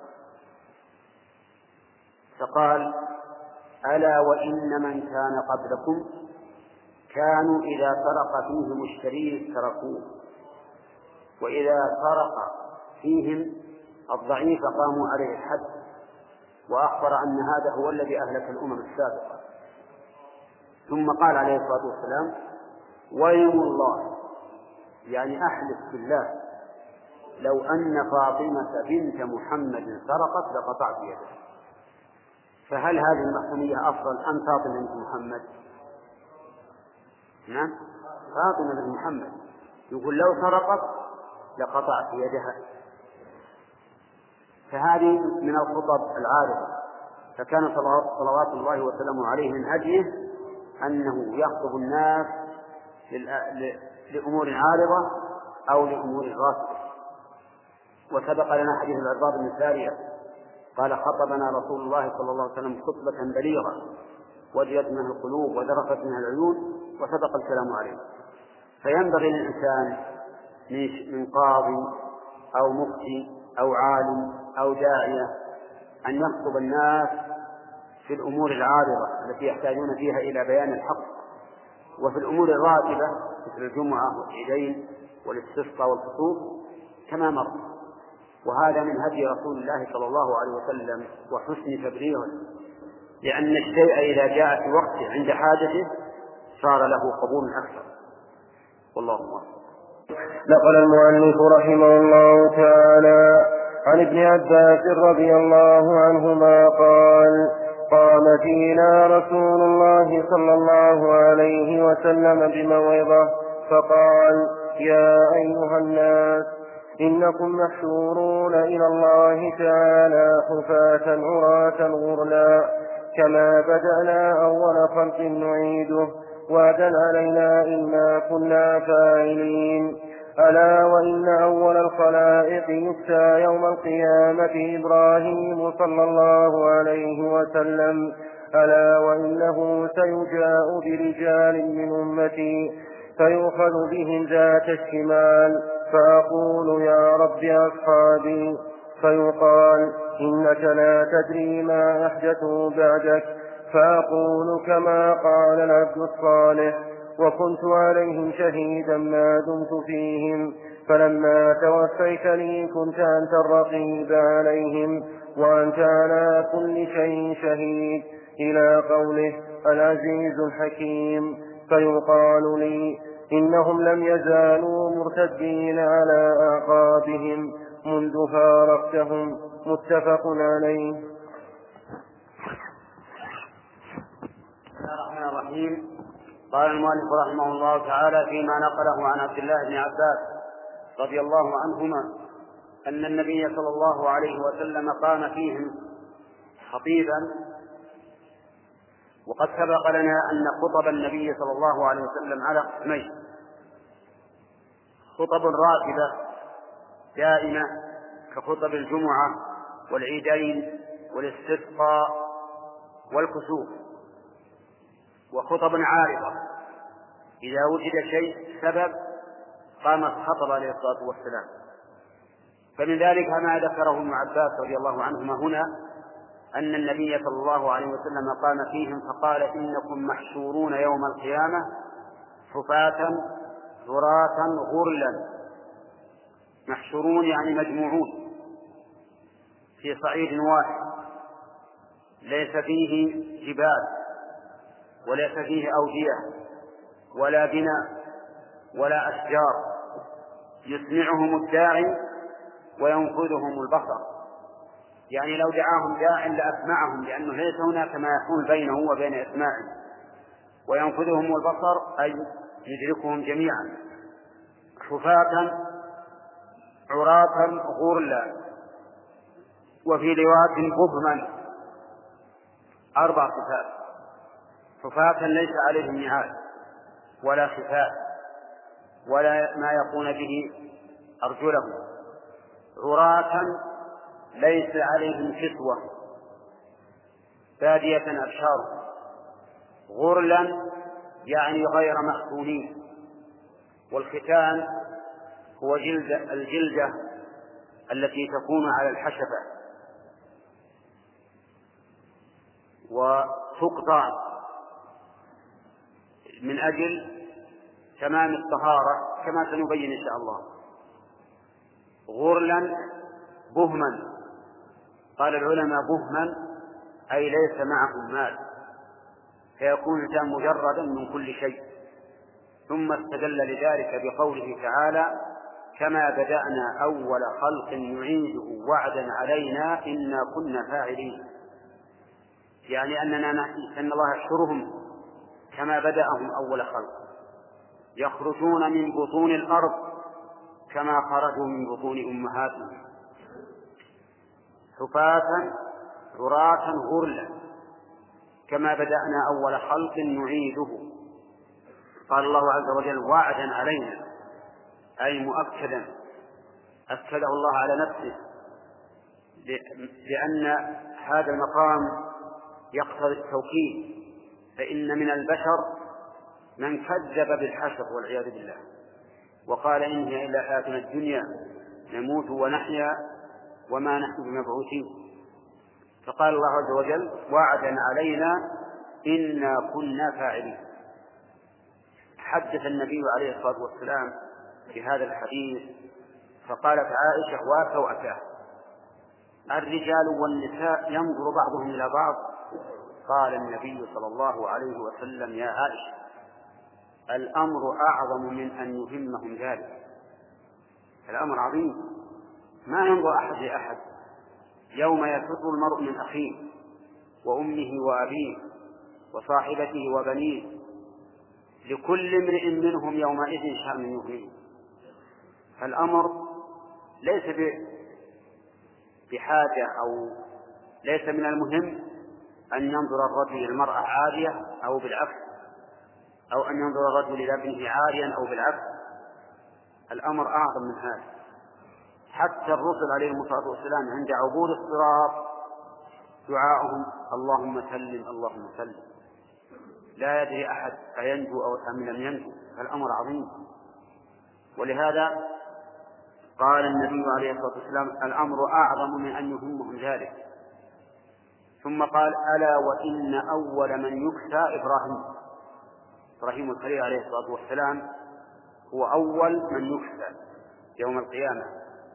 فقال ألا وإن من كان قبلكم كانوا إذا سرق فيهم الشريف تركوه، وإذا سرق فيهم الضعيف قاموا عليه الحد، وأخبر أن هذا هو الذي أهلك الأمم السابقة. ثم قال عليه الصلاة والسلام ويم الله، يعني أحلف بالله لو أن فاطمة بنت محمد سرقت لقطعت يده. فهل هذه المحكومية أفضل أم فاطمة بنت محمد؟ نعم فاطمة بنت محمد، يقول لو سرقت لقطعت يدها. فهذه من الخطب العارضة، فكان صلوات الله وسلامه عليه من هديه أنه يخطب الناس لأمور عارضة أو لأمور راسخة. وسبق لنا حديث العرباض بن سارية قال خطبنا رسول الله صلى الله عليه وسلم خطبة بليغة وجلت منها القلوب وذرفت منها العيون وسبق الكلام عليه. فينبغي للإنسان من قاضي أو مفتي أو عالم أو داعية أن يخطب الناس في الأمور العارضة التي يحتاجون فيها إلى بيان الحق، وفي الأمور الراتبة مثل الجمعة والعيدين والاستسقاء والخطوب كما مر. وهذا من هدي رسول الله صلى الله عليه وسلم وحسن تبليغه، لأن الشيء إذا جاء في وقته عند حاجته صار له قبول أكثر. والله أعلم. نقل المؤلف رحمه الله تعالى عن ابن عباس رضي الله عنهما قال قام فينا رسول الله صلى الله عليه وسلم بموعظة فقال يا أيها الناس إنكم محشورون إلى الله تعالى حفاة عراة غرلا كما بدأنا أول خلق نعيده وعدا علينا إنا كنا فاعلين. ألا وإن أول الخلائق يكسى يوم القيامة إبراهيم صلى الله عليه وسلم ألا وإنه سيجاء برجال من أمتي فيؤخذ بهم ذات الشمال فأقول يا رب أصحابي فيقال إنك لا تدري ما أحدثوا بعدك فأقول كما قال العبد الصالح وكنت عليهم شهيدا ما دمت فيهم فلما توفيتني كنت أنت الرقيب عليهم وأنت على كل شيء شهيد إلى قوله العزيز الحكيم فيقال لي إنهم لم يزالوا مرتدين على أعقابهم منذ فارقتهم متفق عليه. بسم الله الرحمن الرحيم. قال المؤلف رحمه الله تعالى فيما نقله عن عبد الله بن عباس رضي الله عنهما أن النبي صلى الله عليه وسلم قام فيهم خطيبا. وقد سبق لنا أن خطب النبي صلى الله عليه وسلم على قسمين: خطب راتبة دائمة كخطب الجمعة والعيدين والاستسقاء والكسوف، وخطب عارضة إذا وجد شيء سبب قام الخطب عليه الصلاة والسلام. فمن ذلك ما ذكره ابن عباس رضي الله عنهما هنا أن النبي صلى الله عليه وسلم قام فيهم فقال إنكم محشورون يوم القيامة حفاة عراة غرلا. محشورون يعني مجموعون في صعيد واحد ليس فيه جبال وليس فيه أودية ولا بناء ولا أشجار، يسمعهم الداعي وينفذهم البصر، يعني لو دعاهم داع لأسمعهم لأنه ليس هناك ما يحول بينه وبين إسماعهم، وينفذهم البصر أي يدركهم جميعا. حفاة عراة غرلا، وفي رواية بهما 4 صفات: حفاة ليس عليهم نعال ولا خفاء ولا ما يقون به أرجلهم، عراة ليس عليهم كسوة بادية أبشارهم، غرلا يعني غير مختونين. والختان هو الجلدة التي تكون على الحشفة وتقطع من أجل تمام الطهارة كما سنبين إن شاء الله. غرلا بهما، قال العلماء بهما أي ليس معهم مال فيكون الإنسان مجردا من كل شيء. ثم استدل لذلك بقوله تعالى كما بدأنا أول خلق نعيده وعدا علينا إنا كنا فاعلين، يعني أن الله يحشرهم كما بدأهم أول خلق، يخرجون من بطون الأرض كما خرجوا من بطون أمهاتهم، حفاة عراة غرلا كما بدأنا أول خلق نعيده. قال الله عز وجل وعدا علينا أي مؤكدا، أكده الله على نفسه لأن هذا المقام يقتضي التوكيد، فإن من البشر من كذب بالحشر والعياذ بالله وقال إن هي إلا حياتنا الدنيا نموت ونحيا وما نحن بمبعوثين. فقال الله عز وجل وعدا علينا إنا كنا فاعلين. حدث النبي عليه الصلاة والسلام في هذا الحديث فقالت عائشة وسوءته الرجال والنساء ينظر بعضهم إلى بعض. قال النبي صلى الله عليه وسلم يا عائشة الأمر أعظم من أن يهمهم ذلك، الأمر عظيم ما ينظر أحد لأحد. يوم يفر المرء من أخيه وأمه وأبيه وصاحبته وبنيه لكل امرئ منهم يومئذ شأن يغنيه. فالأمر ليس بحاجة أو ليس من المهم أن ينظر الرجل إلى المرأة عارية أو بالعكس، أو أن ينظر الرجل إلى ابنه عاريا أو بالعكس. الأمر أعظم من هذا. حتى الرسل عليهم الصلاة والسلام عند عبور الصراط دعاؤهم اللهم سلم اللهم سلم، لا يدري أحد أينجو أم لم ينجو، فالأمر عظيم. ولهذا قال النبي عليه الصلاة والسلام الأمر أعظم من أن يهمهم ذلك. ثم قال ألا وإن أول من يكسى إبراهيم الخليل عليه الصلاة والسلام هو أول من يكسى يوم القيامة.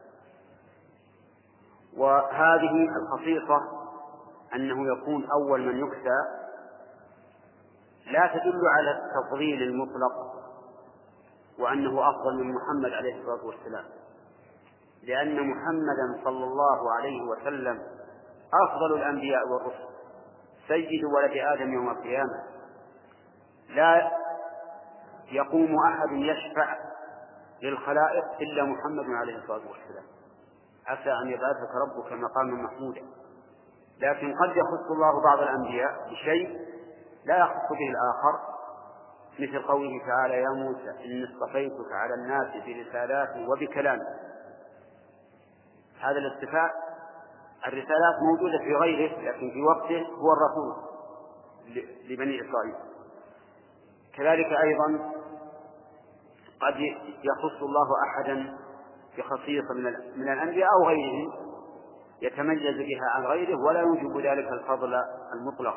وهذه الخصيصة أنه يكون أول من يكسى لا تدل على التفضيل المطلق وأنه أفضل من محمد عليه الصلاة والسلام، لأن محمدا صلى الله عليه وسلم أفضل الأنبياء والرسل، سيد ولد آدم يوم القيامة، لا يقوم أحد يشفع للخلائق إلا محمد عليه الصلاة والسلام، عسى أن يبعثك ربك مقاما محمودا. لكن قد يخص الله بعض الأنبياء بشيء لا يخص به الآخر، مثل قوله تعالى يا موسى إني اصطفيتك على الناس برسالاتي وبكلامي. هذا الاصطفاء، الرسالات موجودة في غيره، لكن في وقته هو الرسول لبني إسرائيل. كذلك أيضا قد يخص الله أحدا بخصيصة من الأنبياء أو غيرهم يتميز بها عن غيره ولا يوجب ذلك الفضل المطلق.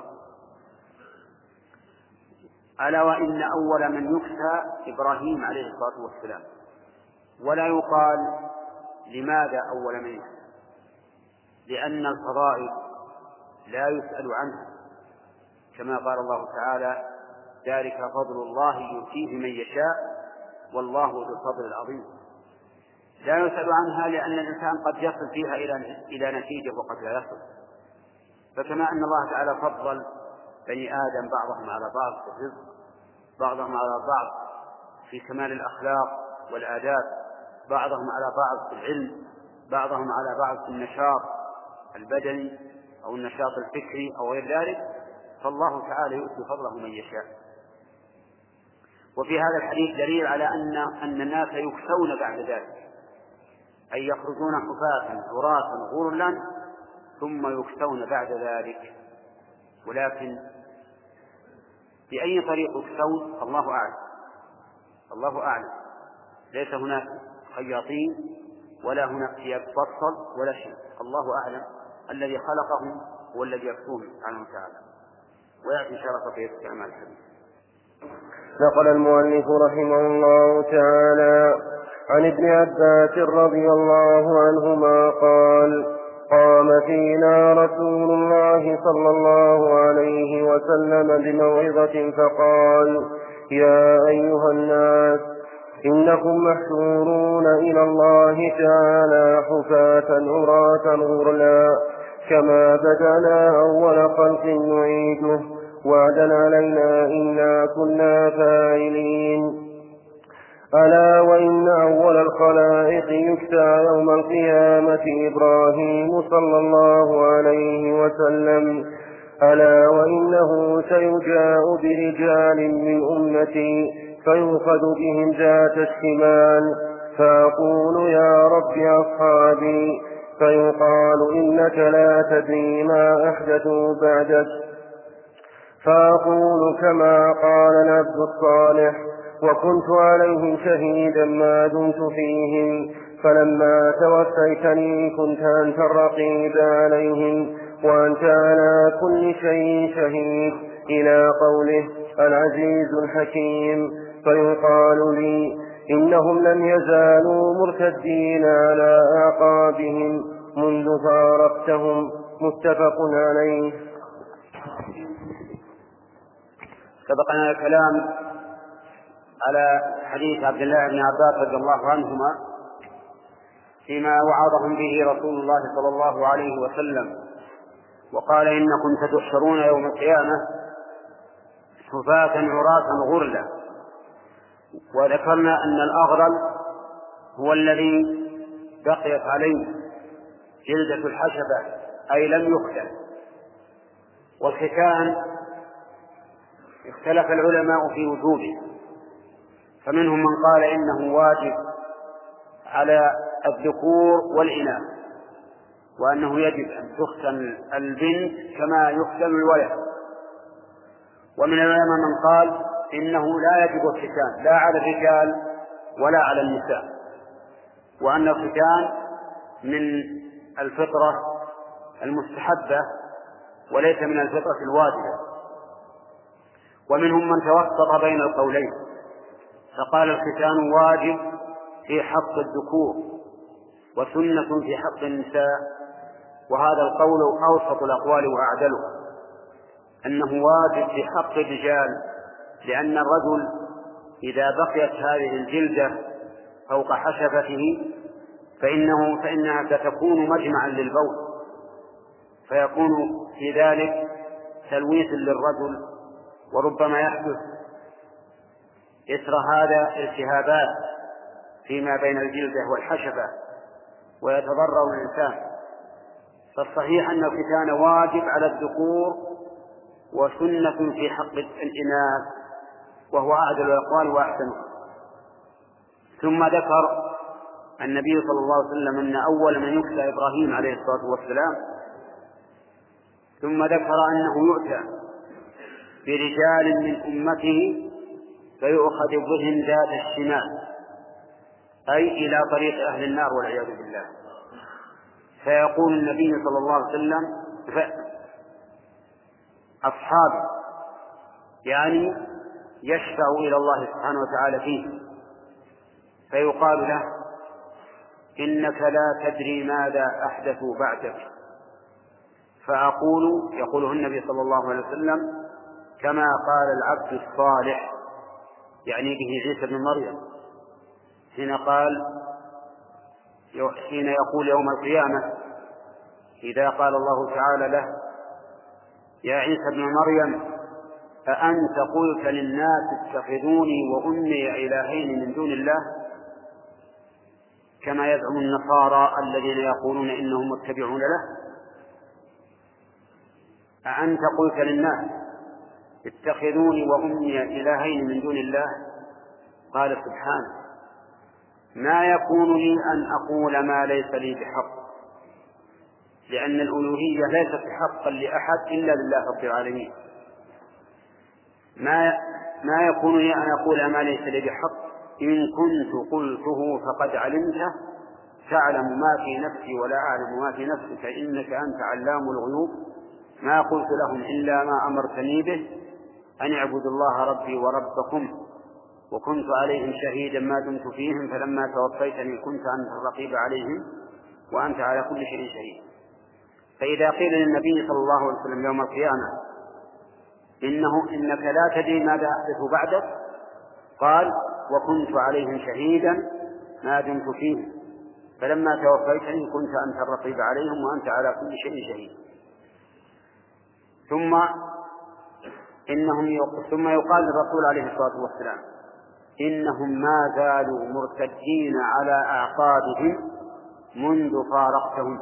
ألا وإن أول من يكسى إبراهيم عليه الصلاة والسلام، ولا يقال لماذا أول من يكسى، لأن الفضائل لا يسأل عنها، كما قال الله تعالى ذلك فضل الله يؤتيه من يشاء والله ذو الفضل العظيم. لا يسأل عنها لأن الإنسان قد يصل فيها إلى نتيجة وقد لا يصل. فكما أن الله تعالى فضل بني آدم بعضهم على بعض في الرزق، بعضهم على بعض في كمال الأخلاق والآداب، بعضهم على بعض في العلم، بعضهم على بعض في النشاط البدني أو النشاط الفكري أو غير ذلك، فالله تعالى يؤتي فضله من يشاء. وفي هذا الحديث دليل على أن الناس يكسون بعد ذلك، أي يخرجون حفاة عراة غرلا ثم يكسون بعد ذلك. ولكن بأي طريق يكسون الله أعلم. ليس هناك خياطين ولا هناك ثياب تفصل ولا شيء، الله أعلم. الذي خلقهم هو الذي يكسوهم سبحانه وتعالى. ويأتي شرف في استعمال الحديث. نقل المؤلف رحمه الله تعالى عن ابن عباس رضي الله عنهما قال قام فينا رسول الله صلى الله عليه وسلم بموعظة فقال يا أيها الناس إنكم محشورون إلى الله تعالى حفاة عراة غرلا كما بدأنا أول خلق نعيده وعدا علينا إنا كنا فاعلين. ألا وإن أول الخلائق يكسى يوم القيامة إبراهيم صلى الله عليه وسلم. ألا وإنه سيجاء برجال من أمتي فيؤخذ بهم ذات الشمال فأقول يا رب أصحابي فيقال إنك لا تدري ما أحدثوا بعدك فأقول كما قال العبد الصالح وكنت عليهم شهيدا ما دمت فيهم فلما توفيتني كنت أنت الرقيب عليهم وأنت على كل شيء شهيد إلى قوله العزيز الحكيم. فيقال لي إنهم لم يزالوا مرتدين على أعقابهم منذ فارقتهم. متفق عليه. سبقنا الكلام على حديث عبد الله بن عباس رضي الله عنهما فيما وعظهم به رسول الله صلى الله عليه وسلم، وقال إنكم ستحشرون يوم القيامة حفاة عراة غرلا. وذكرنا أن الأغرل هو الذي بقيت عليه جلدة الحشبة أي لم يختن. والختان اختلف العلماء في وجوبه، فمنهم من قال إنه واجب على الذكور والإناث، وأنه يجب أن تختن البنت كما يختن الولد. ومن العلماء من قال إنه لا يجب الختان لا على الرجال ولا على النساء، وأن الختان من الفطرة المستحبة وليس من الفطرة الواجبة. ومنهم من توسط بين القولين فقال الختان واجب في حق الذكور وسنة في حق النساء، وهذا القول أوسط الأقوال وأعدله، أنه واجب في حق الرجال، لأن الرجل إذا بقيت هذه الجلدة فوق حشفته فإنها ستكون مجمعا للبول، فيكون في ذلك تلويث للرجل، وربما يحدث إثر هذا التهابات فيما بين الجلدة والحشفة ويتضرر الإنسان. فالصحيح أن الختان واجب على الذكور وسنة في حق الإناث، وهو أعدل الأقوال وأحسنه. ثم ذكر النبي صلى الله عليه وسلم أن أول من يكسى إبراهيم عليه الصلاة والسلام، ثم ذكر أنه يؤتى برجال من أمته فيؤخذ بهم ذات الشمال، أي إلى طريق أهل النار والعياذ بالله. فيقول النبي صلى الله عليه وسلم أصحابه يعني يشفع إلى الله سبحانه وتعالى فيه، فيقال له إنك لا تدري ماذا أحدثوا بعدك، فأقول يقوله النبي صلى الله عليه وسلم كما قال العبد الصالح، يعني به عيسى بن مريم حين يقول يوم القيامة إذا قال الله تعالى له يا عيسى بن مريم أأنت قلت للناس اتخذوني وأمي إلهين من دون الله، كما يزعم النصارى الذين يقولون إنهم متبعون له. أأنت قلت للناس اتخذوني وأمي إلهين من دون الله، قال سبحانه ما يكون لي أن أقول ما ليس لي بحق، لأن الألوهية ليست حقا لأحد إلا لله رب العالمين. ما يكون لي أن أقول ما ليس لي بحق، إن كنت قلته فقد علمته تعلم ما في نفسي ولا أعلم ما في نفسك إنك أنت علام الغيوب، ما قلت لهم إلا ما أمرتني به أن اعبدوا الله ربي وربكم وكنت عليهم شهيدا ما دمت فيهم فلما توفيتني كنت أنت الرقيب عليهم وأنت على كل شيء شهيد. فإذا قيل للنبي صلى الله عليه وسلم يوم القيامة إنك لا تدري ماذا أحدث بعدك، قال وكنت عليهم شهيدا ما دمت فيهم فلما توفيتني كنت أنت الرقيب عليهم وأنت على كل شيء شهيد. ثم يقال للرسول عليه الصلاة والسلام إنهم ما زالوا مرتدين على أعقابهم منذ فارقتهم،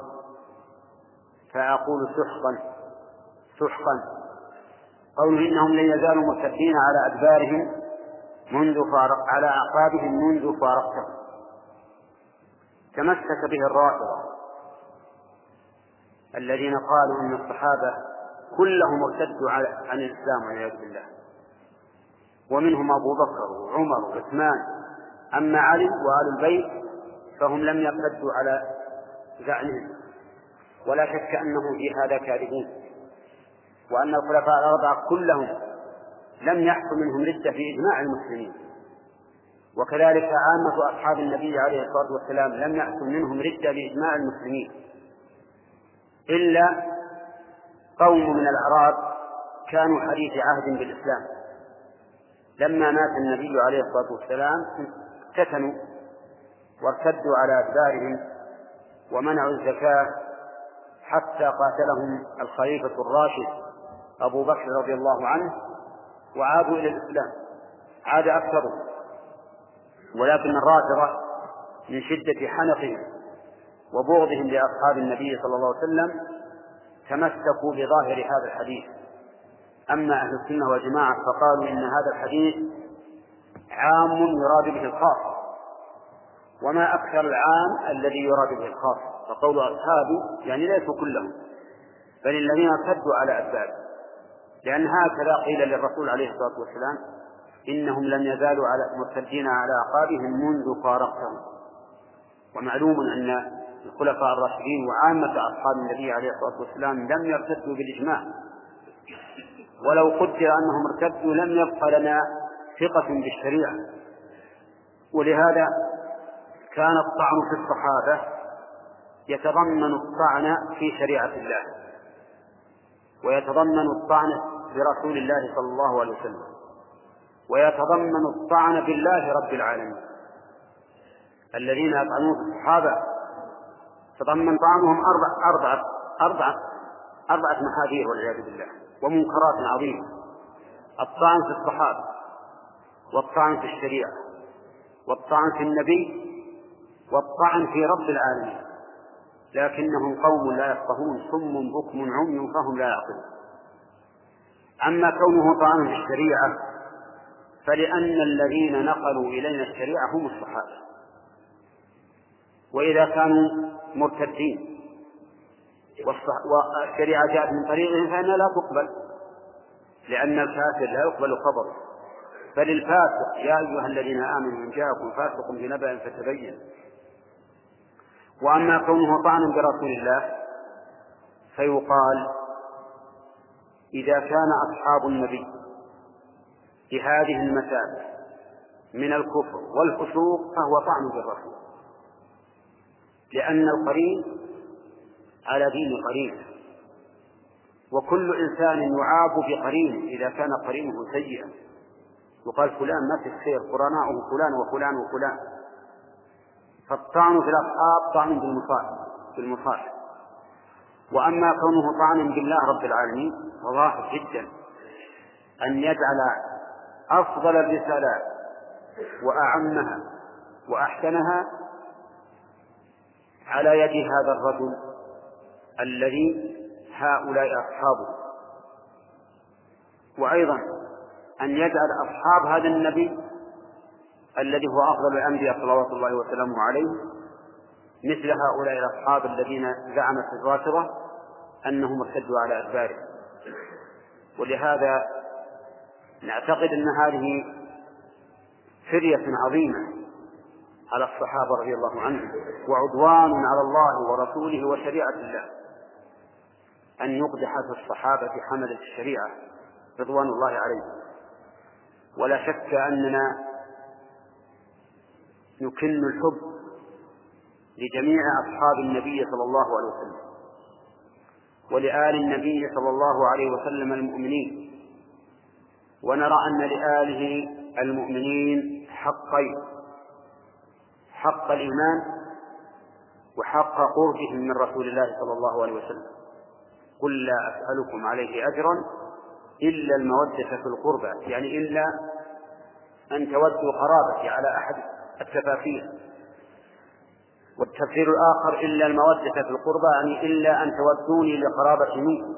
فأقول سحقا قوله إنهم لن يزالوا مرتدين على أدبارهم على أعقابهم منذ فارقتهم. تمسك به الرافضة الذين قالوا إن الصحابة كلهم ارتدوا عن الإسلام والعياذ بالله، ومنهم أبو بكر وعمر وعثمان، أما علي وآل البيت فهم لم يرتدوا على زعمهم، ولا شك أنهم في هذا كاذبون، وأن الخلفاء الأربعة كلهم لم يحصل منهم ردة في إجماع المسلمين، وكذلك عامة أصحاب النبي عليه الصلاة والسلام لم يحصل منهم ردة بإجماع المسلمين، إلا قوم من الأعراب كانوا حديث عهد بالإسلام، لما مات النبي عليه الصلاة والسلام افتتنوا وارتدوا على أدبارهم ومنعوا الزكاة حتى قاتلهم الخليفة الراشد أبو بكر رضي الله عنه وعادوا إلى الإسلام، عاد أكثرهم. ولكن الرافضة من شدة حنقهم وبغضهم لأصحاب النبي صلى الله عليه وسلم تمسكوا بظاهر هذا الحديث. أما أهل السنة والجماعة فقالوا إن هذا الحديث عام يراد به الخاص، وما أكثر العام الذي يراد به الخاص، فقول أصحابي يعني ليسوا كلهم، بل الذين ارتدوا على أدبارهم، لأن هكذا قيل للرسول عليه الصلاة والسلام: إنهم لم يزالوا مرتدين على أعقابهم منذ فارقتهم. ومعلوم أن الخلفاء الراشدين وعامة أصحاب النبي عليه الصلاة والسلام لم يرتدوا بالإجماع، ولو قدر أنهم ارتدوا لم يبق لنا ثقة بالشريعة. ولهذا كان الطعن في الصحابة يتضمن الطعن في شريعة الله، ويتضمن الطعن برسول الله صلى الله عليه وسلم، ويتضمن الطعن بالله رب العالمين. الذين يطعنون في الصحابة تضمن طعنهم أربعة محاذير والعياذ بالله، ومنكرات عظيمة: الطعن في الصحابة، والطعن في الشريعة، والطعن في النبي، والطعن في رب العالمين. لكنهم قوم لا يفقهون، صم بكم عمي فهم لا يعقلون. أما كونه طعن في الشريعة فلأن الذين نقلوا إلينا الشريعة هم الصحابة، وإذا كانوا مرتدين والشريعة جاءت من طريقهم فإنها لا تقبل، لأن الكافر لا يقبل خبره. بل الفاسق: يا أيها الذين آمنوا إن جاءكم فاسق بنبأ فتبين. وأما كونه طعنا برسول الله فيقال: إذا كان أصحاب النبي بهذه المسائل من الكفر والفسوق فهو طعن بالرسول، لأن القرين على دين قرين، وكل إنسان يعاب بقرين إذا كان قرينه سيئا. يقال: فلان ما في الخير، قرناؤه فلان وفلان وفلان. فالطعن في الأصحاب طعن بالمصالح. وأما كونه طعن بالله رب العالمين فظاهر جدا أن يجعل أفضل الرسالات وأعمها وأحسنها على يد هذا الرجل الذي هؤلاء أصحابه، وأيضا أن يجعل أصحاب هذا النبي الذي هو أفضل الأنبياء صلوات الله وسلامه عليه مثل هؤلاء الأصحاب الذين زعمت الرافضة أنهم ارتدوا على أدبارهم. ولهذا نعتقد أن هذه فرية عظيمة على الصحابة رضي الله عنهم، وعدوان على الله ورسوله وشريعة الله، أن يقدح في الصحابة حملة الشريعة رضوان الله عليهم. ولا شك أننا نكن الحب لجميع أصحاب النبي صلى الله عليه وسلم ولآل النبي صلى الله عليه وسلم المؤمنين، ونرى أن لآله المؤمنين حقين: حق الإيمان وحق قربهم من رسول الله صلى الله عليه وسلم. قل لا أسألكم عليه أجرا إلا المودة في القربى، يعني إلا أن تودوا قرابتي على أحد التفاسير. والتفسير الآخر: إلا المودة في القربى، يعني إلا أن تودوني لقرابة منكم.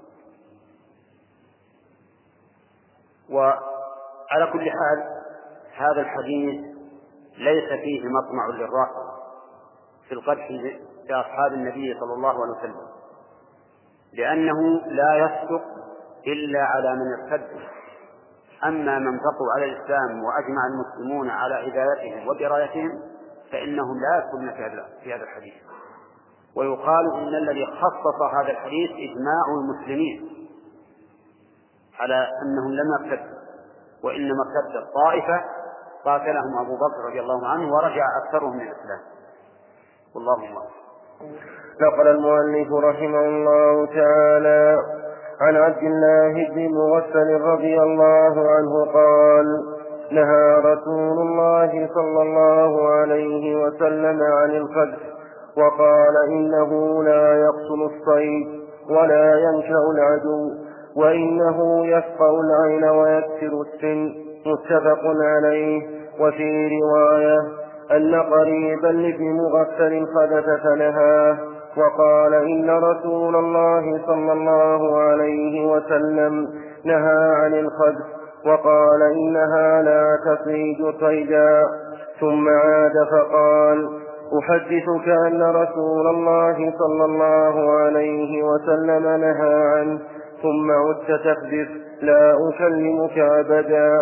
وعلى كل حال هذا الحديث ليس فيه مطمع للرافضة في القدح بأصحاب النبي صلى الله عليه وسلم، لأنه لا يصدق إلا على من ارتد. أما من بقوا على الإسلام وأجمع المسلمون على هدايتهم ودرايتهم فإنهم لا يدخلون في هذا الحديث. ويقال إن الذي خصص هذا الحديث إجماع المسلمين على أنهم لم يرتدوا، وإنما ارتد الطائفة قاتلهم أبو بكر رضي الله عنه ورجع أكثرهم من الإسلام. والله أعلم. نقل المؤلف رحمه الله تعالى عن عبد الله بن مغفل رضي الله عنه قال: نهى رسول الله صلى الله عليه وسلم عن الخدش، وقال: إنه لا يقتل الصيد ولا ينشأ العدو، وإنه يفقأ العين ويكسر السن. متفق عليه. وفي رواية أن قريبا لابن مغفل خدث فنهاه، وقال: إن رسول الله صلى الله عليه وسلم نهى عن الخدش، وقال: إنها لا تصيد صيدا. ثم عاد فقال: أحدثك أن رسول الله صلى الله عليه وسلم نهى عنه، ثم عدت تحدث لا أكلمك أبدا.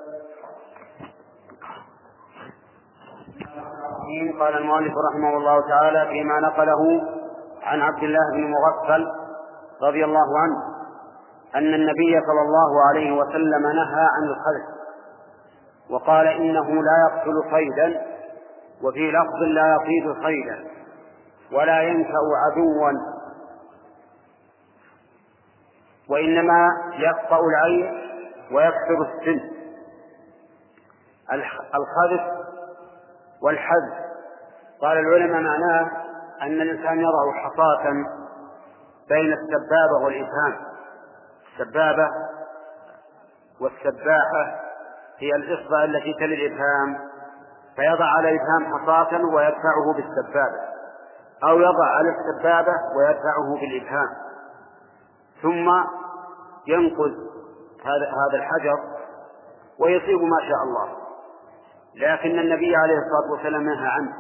قال المؤلف رحمه الله تعالى فيما نقله عن عبد الله بن مغفل رضي الله عنه أن النبي صلى الله عليه وسلم نهى عن الخلف، وقال إنه لا يقتل صيدا، وفي لفظ لا يصيد صيدا، ولا ينكأ عدوا، وإنما يقطع العين ويكسر السن. الخذف والحذف قال العلماء معناه أن الإنسان يضع حصاة بين السبابة والإبهام. السبابة والسباحة هي الإصبع التي تلي الإبهام، فيضع على الإبهام حصاة ويدفعه بالسبابة، أو يضع على السبابة ويدفعه بالإبهام، ثم ينقذ هذا الحجر ويصيب ما شاء الله. لكن النبي عليه الصلاة والسلام نهى عنه،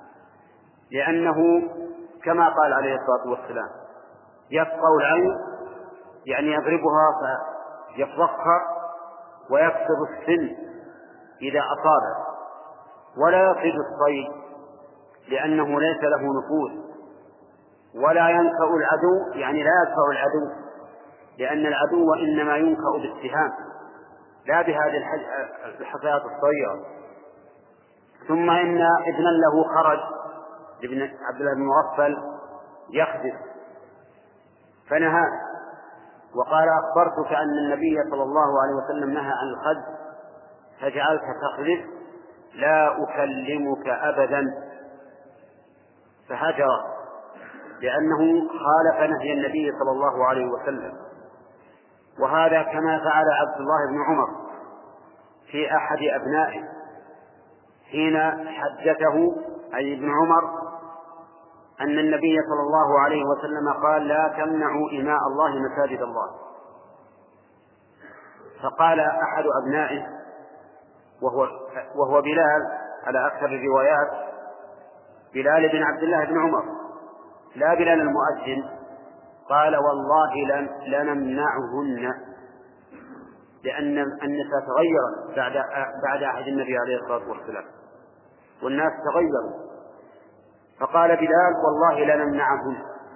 لأنه كما قال عليه الصلاة والسلام يقطع العين، يعني يضربها فيفضخها، ويكسر السن إذا أصابه، ولا يصيد الصيد لأنه ليس له نفوذ، ولا ينكأ العدو، يعني لا يدفع العدو، لأن العدو إنما ينكأ بالسهام لا بهذه الحصيات الصغيرة. ثم إن ابنا له خرج لابن عبد الله بن مغفل يخذف فنهى، وقال أخبرتك أن النبي صلى الله عليه وسلم نهى عن الخذف فجعلت تخذف لا أكلمك أبدا، فهجر لأنه خالف نهي النبي صلى الله عليه وسلم. وهذا كما فعل عبد الله بن عمر في أحد أبنائه حين حدثه أي ابن عمر أن النبي صلى الله عليه وسلم قال لا تمنعوا إماء الله مساجد الله. فقال أحد أبنائه وهو بلال على أكثر الروايات، بلال بن عبد الله بن عمر لا بلال المؤذن، قال والله لنمنعهن، لأن النساء تغيرت بعد عهد النبي عليه الصلاة والسلام، والناس تغيروا، فقال بلال والله لنمنعهن.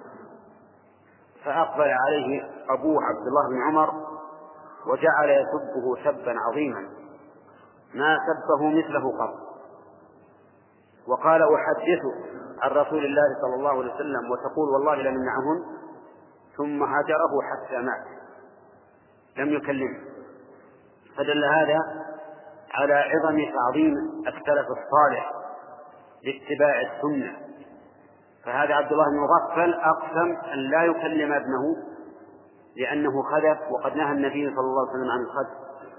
فأقبل عليه أبوه عبد الله بن عمر وجعل يسبه سبا عظيما ما سبه مثله قط، وقال أحدثه عن رسول الله صلى الله عليه وسلم وتقول والله لنمنعهن، ثم هجره حتى مات لم يكلمه. فدل هذا على عظم تعظيم السلف الصالح لاتباع السنة. فهذا عبد الله بن مغفل أقسم أن لا يكلم ابنه لأنه خذف، وقد نهى النبي صلى الله عليه وسلم عن الخذف.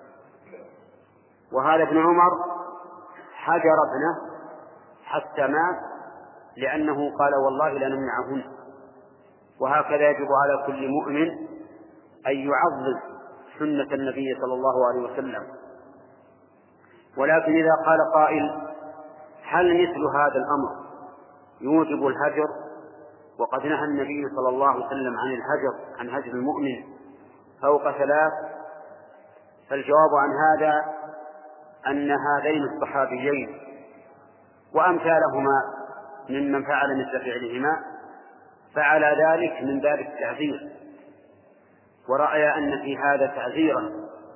وهذا ابن عمر حجر ابنه حتى مات لأنه قال والله لنمنعهن. وهكذا يجب على كل مؤمن أن يعظم سنة النبي صلى الله عليه وسلم. ولكن إذا قال قائل هل مثل هذا الأمر يوجب الهجر وقد نهى النبي صلى الله عليه وسلم عن الهجر، عن هجر المؤمن فوق 3؟ فالجواب عن هذا أن هذين الصحابيين وأمثالهما ممن فعل مثل فعلهما فعل ذلك من باب التعذير، ورأي أن في هذا تعذيرا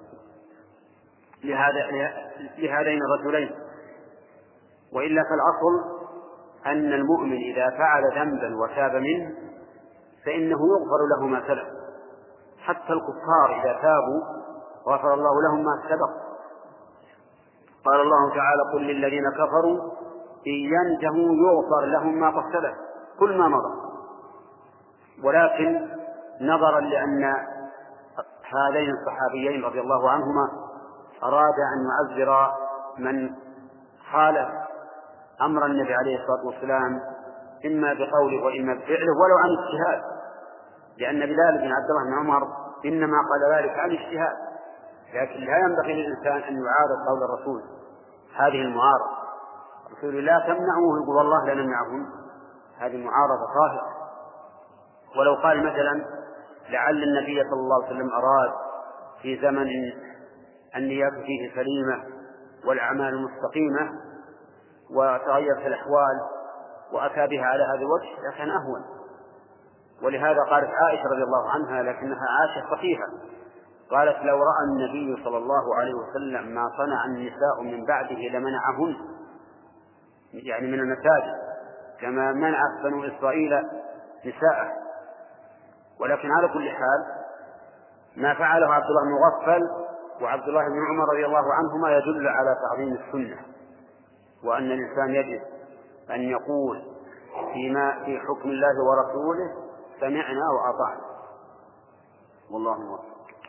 لهذين الرجلين. وإلا فالأصل أن المؤمن إذا فعل ذنبا وتاب منه فإنه يغفر له ما سلف، حتى الكفار إذا تابوا غفر الله لهم ما سبق. قال الله تعالى قل للذين كفروا إن ينتهوا يغفر لهم ما قد سلف كل ما مضى. ولكن نظرا لأن هذين الصحابيين رضي الله عنهما أراد أن يعذر من خالف أمر النبي عليه الصلاة والسلام إما بقوله وإما بفعله ولو عن اجتهاد، لأن بلال بن عبد الله بن عمر إنما قال ذلك عن اجتهاد، لكن لا ينبغي للإنسان أن يعارض قول الرسول هذه المعارضة. يقول لا تمنعوه يقول والله لا نمنعهم، هذه معارضة ظاهرة. ولو قال مثلا لعل النبي صلى الله عليه وسلم أراد في زمن النيات فيه سليمة والأعمال مستقيمة وتغيرت الأحوال وأتى بها على هذا الوجه لكان أهون. ولهذا قالت عائشة رضي الله عنها لكنها عاشت فقيها، قالت لو رأى النبي صلى الله عليه وسلم ما صنع النساء من بعده لمنعهن، يعني من المساجد كما منعت بنو إسرائيل نساءه. ولكن على كل حال ما فعله عبد الله بن مغفل وعبد الله بن عمر رضي الله عنهما يدل على تعظيم السنة، وأن الإنسان يجب أن يقول في حكم الله ورسوله سمعنا وأطعنا، والله موفق.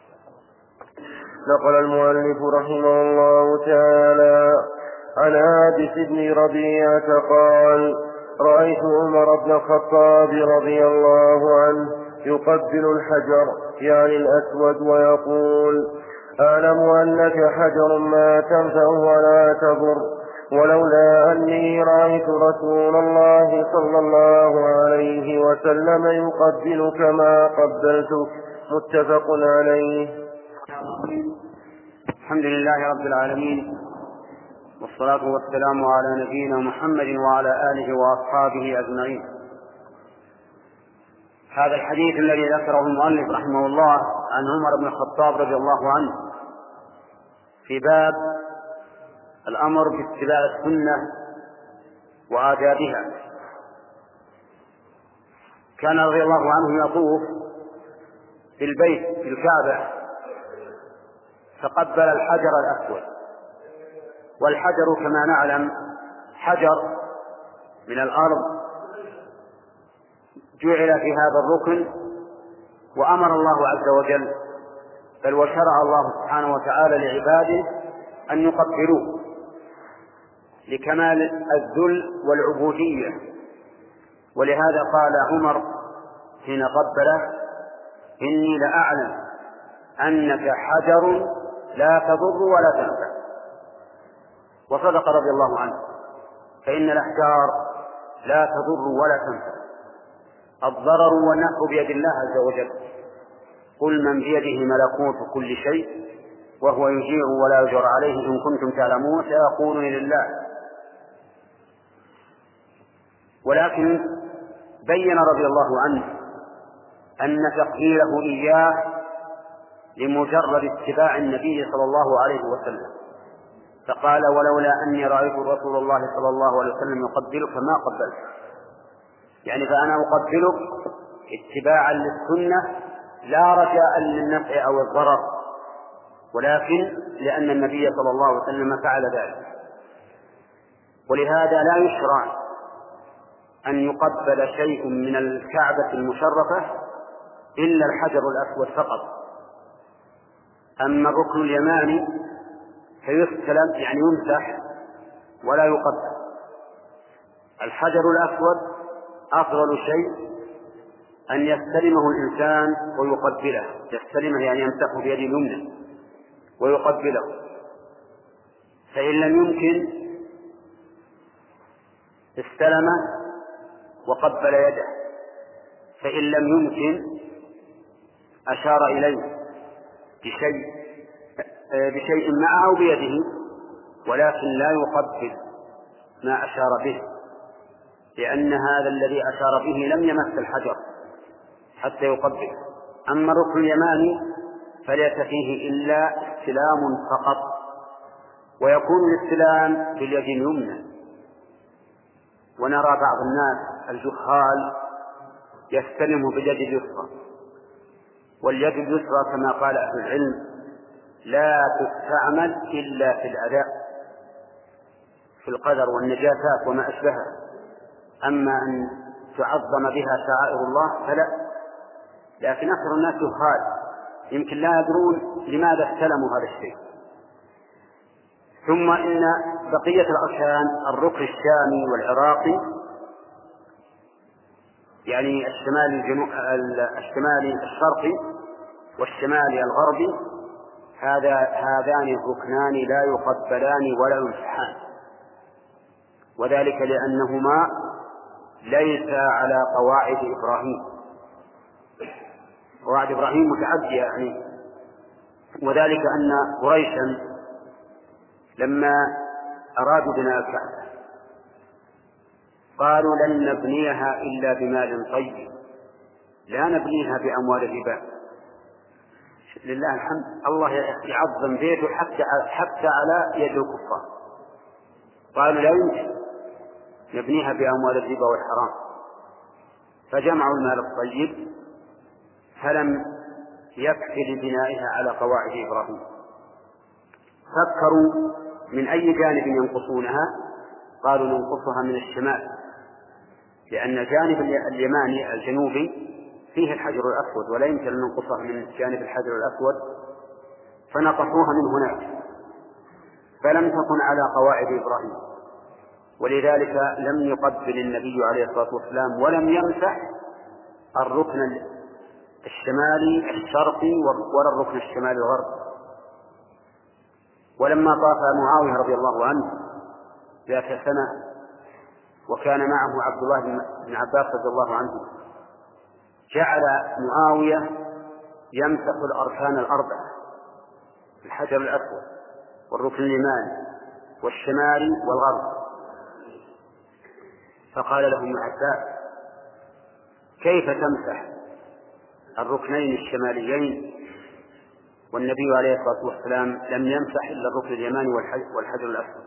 نقل المؤلف رحمه الله تعالى عن عابس بن ربيعة قال: رأيت عمر بن الخطاب رضي الله عنه يقبل الحجر يعني الأسود ويقول: أعلم أنك حجر ما تنفع ولا تضر، ولولا أني رأيت رسول الله صلى الله عليه وسلم يقبلك ما قبلتك. متفق عليه. الحمد لله رب العالمين، والصلاة والسلام على نبينا محمد وعلى آله وأصحابه أجمعين. هذا الحديث الذي ذكره المؤلف رحمه الله عن عمر بن الخطاب رضي الله عنه في باب الأمر باتباع السنة وآدابها. كان رضي الله عنه يطوف في البيت في الكعبة فقبل الحجر الأسود، والحجر كما نعلم حجر من الأرض جعل في هذا الركن، وأمر الله عز وجل بل وشرع الله سبحانه وتعالى لعباده أن يقبلوه لكمال الذل والعبودية. ولهذا قال عمر حين قبله: إني لأعلم أنك حجر لا تضر ولا تنفع. وصدق رضي الله عنه، فإن الأحجار لا تضر ولا تنفع، الضرر والنفع بيد الله عز وجل. قل من بيده ملكوت كل شيء وهو يجير ولا يجار عليه إن كنتم تعلمون سيقولون لله. ولكن بين رضي الله عنه أن تقبيله إياه لمجرد اتباع النبي صلى الله عليه وسلم، فقال: ولولا أني رأيت رسول الله صلى الله عليه وسلم يقبلك ما قبلت، يعني فأنا أقبلك اتباعا للسنة لا رجاء للنفع أو الضرر، ولكن لأن النبي صلى الله عليه وسلم فعل ذلك. ولهذا لا يشرع أن يقبل شيء من الكعبة المشرفة إلا الحجر الأسود فقط. أما الركن اليماني فيستلم يعني يمسح ولا يقبل. الحجر الأسود أفضل شيء أن يستلمه الإنسان ويقبله، يستلمه يعني يمسحه بيده اليمنى ويقبله، فإن لم يمكن استلمه وقبل يده، فإن لم يمكن أشار إليه بشيء معه بيده، ولكن لا يقبل ما أشار به، لأن هذا الذي أشار به لم يمس الحجر حتى يقبل. أما الركن اليماني فليس فيه إلا استلام فقط، ويكون الاستلام باليد اليمنى. ونرى بعض الناس الجهال يستلم باليد اليسرى، واليد اليسرى كما قال أهل العلم لا تستعمل إلا في الأداء في القدر والنجاسات وما أشبهها، أما أن تعظم بها شعائر الله فلا. لكن أكثر الناس جهال يمكن لا يدرون لماذا استلموا هذا الشيء. ثم إن بقية الأركان الركن الشامي والعراقي يعني الشمالي الشرقي والشمالي الغربي هذان الركنان لا يقبلان ولا يمسحان، وذلك لأنهما ليس على قواعد إبراهيم. قواعد إبراهيم متعدية يعني، وذلك أن قريشا لما أرادوا بناء الكعبة قالوا لن نبنيها إلا بمال طيب، لا نبنيها بأموال الربا. لله الحمد، الله يعظم بيته حتى على يد الكفار. قالوا لا يمكن نبنيها بأموال الربا والحرام، فجمعوا المال الطيب فلم يكفي لبنائها على قواعد إبراهيم. فكروا من أي جانب ينقصونها، قالوا ننقصها من الشمال، لأن الجانب اليماني الجنوبي فيه الحجر الأسود ولا يمكن أن ننقصها من جانب الحجر الأسود، فنقصوها من هناك، فلم تكن على قواعد إبراهيم، ولذلك لم يقبل النبي عليه الصلاة والسلام ولم يمسح الركن الشمالي الشرقي ولا الركن الشمالي الغربي. ولما طاف معاوية رضي الله عنه ذات سنة وكان معه عبد الله بن عباس رضي الله عنه، جعل معاوية يمسح الأركان الأربعة، الحجر الأسود والركن اليماني والشمالي والغرب. فقال له ابن عباس كيف تمسح الركنين الشماليين والنبي عليه الصلاة والسلام لم يمسح إلا الركن اليماني والحجر الأسود؟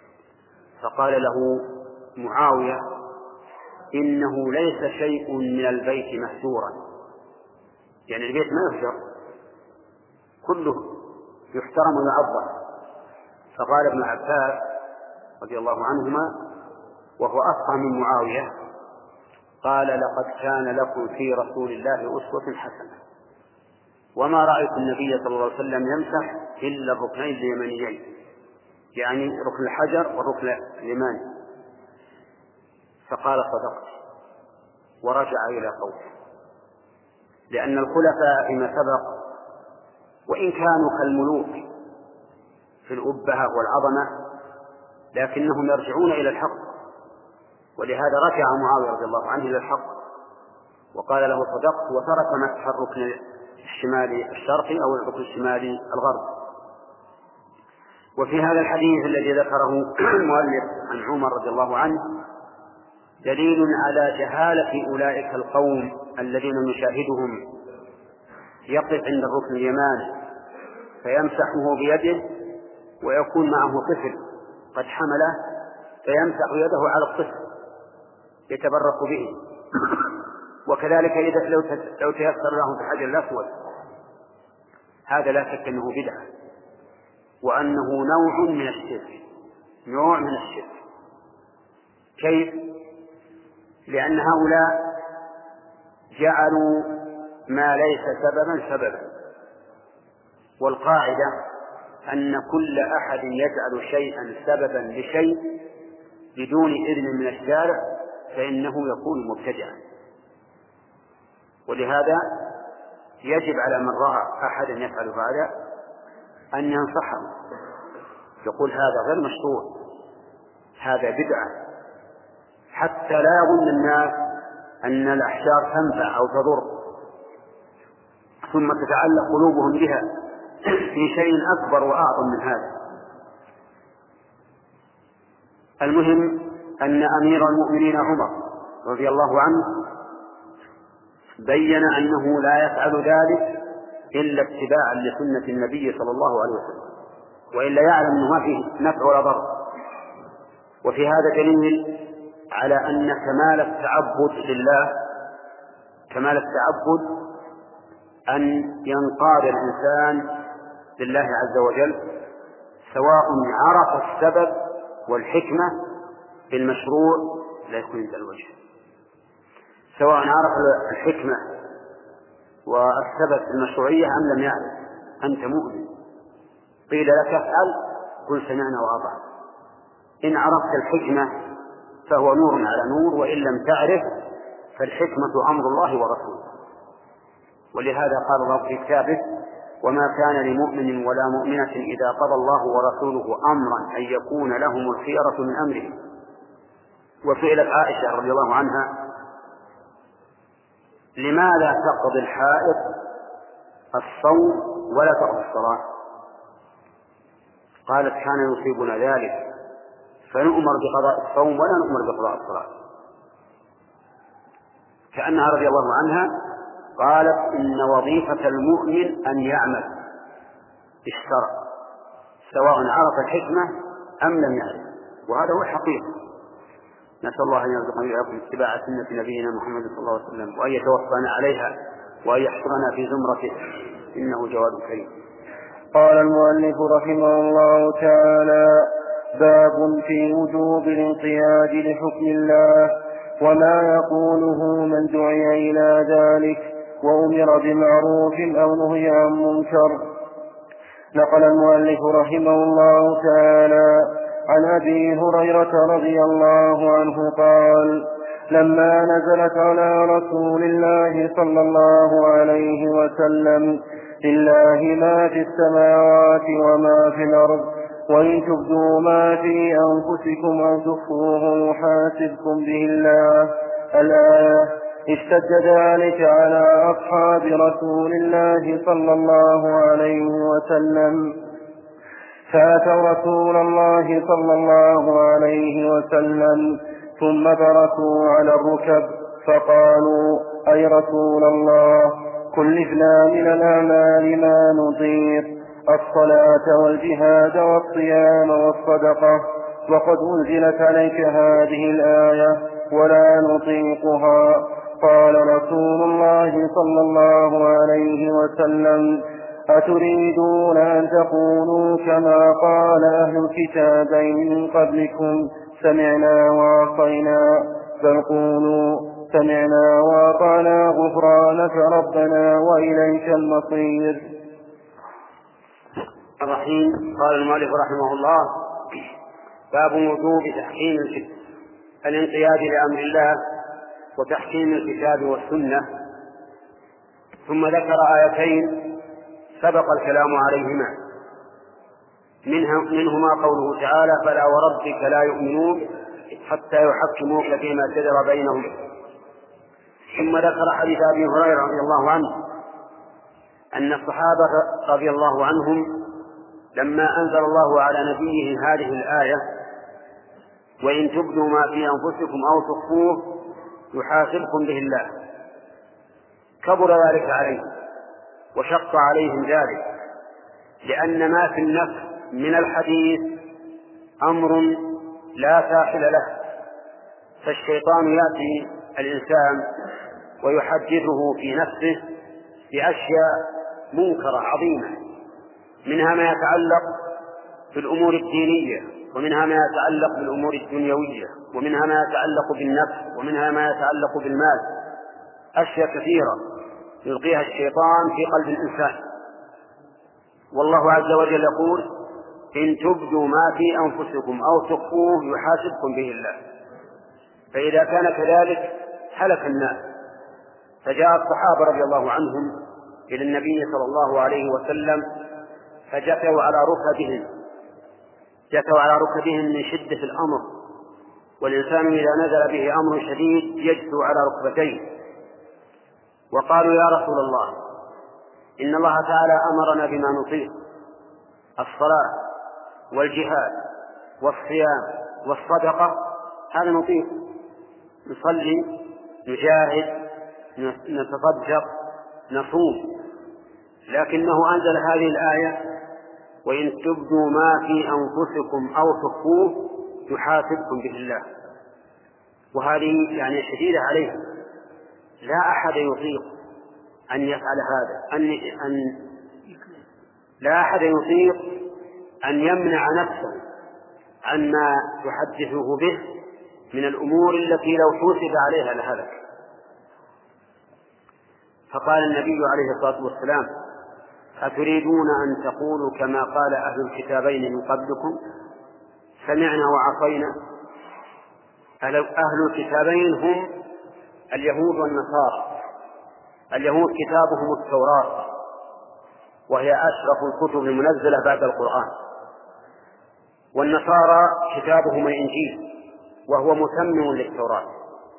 فقال له معاوية إنه ليس شيء من البيت مهجورا، يعني البيت ما يهجر، كله يحترم ويعظم. فقال ابن عباس رضي الله عنهما وهو أفقه من معاوية، قال لقد كان لكم في رسول الله أسوة حسنة، وما رأيت النبي صلى الله عليه وسلم يمسح إلا الركنين اليمانيين، يعني ركن الحجر والركن اليماني. فقال صدقت، ورجع إلى قوله، لأن الخلفاء فيما سبق وإن كانوا كالملوك في الأبهة والعظمة لكنهم يرجعون إلى الحق، ولهذا رجع معاوية رضي الله عنه إلى الحق وقال له صدقت، وترك مسح الركن الشمالي الشرقي أو الركن الشمالي الغربي. وفي هذا الحديث الذي ذكره المؤلف عن عمر رضي الله عنه دليل على جهالة أولئك القوم الذين نشاهدهم يقف عند الركن اليماني فيمسحه بيده ويكون معه طفل قد حمله فيمسح يده على الطفل يتبرك به. وكذلك إذا لو تيسر له في الحجر الأسود، هذا لا شك أنه بدعة وأنه نوع من الشرك، نوع من الشرك. كيف؟ لأن هؤلاء جعلوا ما ليس سببا، والقاعدة أن كل أحد يجعل شيئا سببا لشيء بدون إذن من الشارع فإنه يكون مبتدعا. ولهذا يجب على من رأى أحدا يفعل هذا أن ينصحه، يقول هذا غير مشروع، هذا بدعة، حتى لا يظن الناس أن الأحجار تنفع أو تضر ثم تتعلق قلوبهم بها في شيء أكبر وأعظم من هذا. المهم أن أمير المؤمنين عمر رضي الله عنه بين أنه لا يفعل ذلك إلا اتباعا لسنة النبي صلى الله عليه وسلم، وإلا يعلم أنه ما فيه نفع ولا ضر. وفي هذا دليل على أن كمال التعبد لله، كمال التعبد أن ينقاد الإنسان لله عز وجل سواء عرف السبب والحكمة في المشروع لا يكون عند الوجه، سواء عرف الحكمة والسبب في المشروعية أم لم يعرف. أنت مؤمن قيل لك افعل قل سمعنا وأطعنا، إن عرفت الحكمة فهو نور على نور، وإن لم تعرف فالحكمة أمر الله ورسوله. ولهذا قال الله في كتابه وما كان لمؤمن ولا مؤمنة إذا قضى الله ورسوله أمرا أن يكون لهم الخيرة من أمرهم وسئلت عائشة رضي الله عنها: لماذا تقضي الحائض الصوم ولا تقضي الصلاة؟ قالت: كان يصيبنا ذلك فنؤمر بقضاء الصوم ولا نؤمر بقضاء الصلاة. كأنها رضي الله عنها قالت: إن وظيفة المؤمن أن يعمل بالشرع سواء عرف الحكمة أم لم يعرف، وهذا هو الحقيقة. نسأل الله أن يرزقنا وإياكم اتباع سنة نبينا محمد صلى الله عليه وسلم، وأن يتوفانا عليها، وأن يحشرنا في زمرته، إنه جواد كريم. قال المؤلف رحمه الله تعالى: باب في وجوب الانقياد لحكم الله وما يقوله من دعي إلى ذلك وأمر بمعروف أو نهي عن منكر. نقل المؤلف رحمه الله تعالى عن أبي هريرة رضي الله عنه قال: لما نزلت على رسول الله صلى الله عليه وسلم: لله ما في السماوات وما في الأرض، وإن تبدوا ما في أنفسكم أو تخفوه يحاسبكم به الله، الآية، اشتد ذلك على أصحاب رسول الله صلى الله عليه وسلم، فأتوا رسول الله صلى الله عليه وسلم ثم بركوا على الركب فقالوا: أي رسول الله، كلفنا من الأعمال ما نطيق، الصلاة والجهاد والصيام والصدقة، وقد أنزلت عليك هذه الآية ولا نطيقها. قال رسول الله صلى الله عليه وسلم: أتريدون أن تقولوا كما قال أهل الكتابين من قبلكم: سمعنا وعصينا، بل قولوا: سمعنا وأطعنا غفرانك ربنا وإليك المصير. الرحيم. قال المؤلف رحمه الله: باب وجوب تحكيم الانقياد لأمر الله وتحكيم الكتاب والسنة. ثم ذكر آيتين سبق الكلام عليهما، منهما قوله تعالى: فلا وربك لا يؤمنون حتى يحكموك فيما شجر بينهم. ثم ذكر حديث أبي هريرة رضي الله عنه أن الصحابة رضي الله عنهم لما أنزل الله على نبيه هذه الآية: وإن تبدوا ما في أنفسكم أو تخفوه يحاسبكم به الله، كبر ذلك عليهم وشق عليهم ذلك، لأن ما في النفس من الحديث أمر لا ساحل له، فالشيطان يأتي الإنسان ويحدثه في نفسه بأشياء منكرة عظيمة، منها ما يتعلق بالأمور الدينية، ومنها ما يتعلق بالأمور الدنيوية، ومنها ما يتعلق بالنفس، ومنها ما يتعلق بالمال، أشياء كثيرة يلقيها الشيطان في قلب الإنسان. والله عز وجل يقول: إن تبدوا ما في أنفسكم أو تخفوه يحاسبكم به الله. فإذا كان كذلك هلك الناس. فجاء الصحابة رضي الله عنهم إلى النبي صلى الله عليه وسلم فجثوا على ركبهم من شدة الأمر، والإنسان إذا نزل به أمر شديد يجثو على ركبتيه، وقالوا: يا رسول الله، إن الله تعالى أمرنا بما نطيق: الصلاة والجهاد والصيام والصدقة، هذا نطيق، نصلي، نجاهد، نتصدق، نصوم. لكنه أنزل هذه الآية: وإن تبدوا ما في أنفسكم أو تخفوه يحاسبكم به الله. وهذه يعني شديدة عليه، لا أحد يطيق أن يفعل هذا، لا أحد يطيق أن يمنع نفسه عما يحدثه به من الأمور التي لو حوسب عليها لهلك. فقال النبي عليه الصلاة والسلام: أتريدون أن تقولوا كما قال أهل الكتابين من قبلكم: سمعنا وعصينا؟ أهل الكتابين هم اليهود والنصارى. اليهود كتابهم التوراة، وهي أشرف الكتب المنزلة بعد القرآن، والنصارى كتابهم الإنجيل، وهو متمم للتوراة.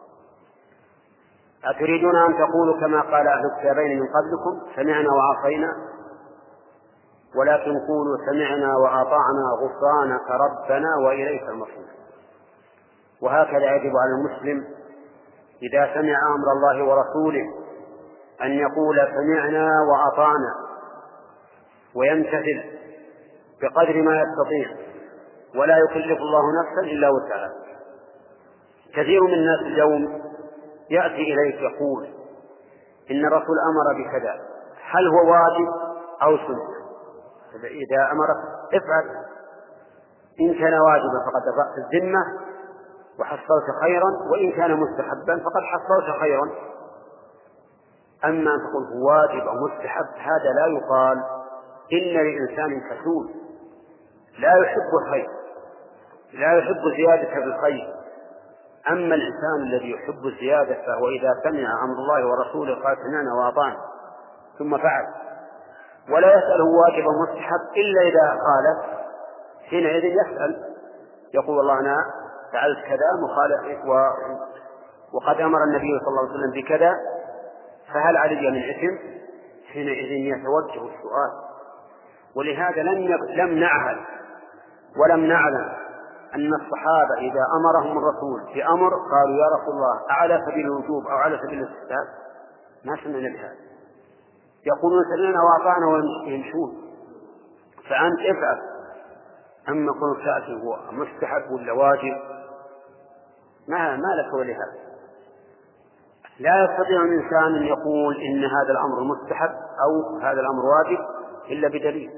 أتريدون أن تقولوا كما قال أهل الكتابين من قبلكم سمعنا وعصينا؟ ولكن قولوا سمعنا وأطعنا غفرانك ربنا وإليك المصير. وهكذا يجب على المسلم إذا سمع أمر الله ورسوله أن يقول سمعنا وأطعنا ويمتثل بقدر ما يستطيع، ولا يكلف الله نفسا إلا وسعها. كثير من الناس اليوم يأتي إليك يقول إن الرسول أمر بكذا، هل هو واجب أو سنة؟ إذا أمرك افعل، إن كان واجبا فقد رفعت الذمة وحصلت خيرا، وإن كان مستحبا فقد حصلت خيرا. أما أن تقول هو واجب أو مستحب هذا لا يقال. إن لإنسان كسول لا يحب الخير، لا يحب زيادة بالخير. أما الإنسان الذي يحب الزيادة فهو إذا سمع أمر الله ورسوله قال سمعنا وأطعنا ثم فعل، ولا يسأل هو واجب أو مستحب إلا إذا قال، حينئذ يسأل يقول الله أنا فعلت كذا مخالف وقد أمر النبي صلى الله عليه وسلم بكذا فهل علي من إثم؟ حينئذ يتوجه السؤال. ولهذا لم نعهد ولم نعلم أن الصحابة إذا أمرهم الرسول بأمر قالوا يا رسول الله أعلى سبيل الوجوب أو على سبيل الاستحباب؟ ما سمعنا بهذا. يقولون سمعنا وأطعنا ويمشون. فأنت افعل. أما كل سأل هو مستحب ولا واجب ما لك ولهذا. لا يستطيع الإنسان أن يقول إن هذا الأمر مستحب أو هذا الأمر واجب إلا بدليل.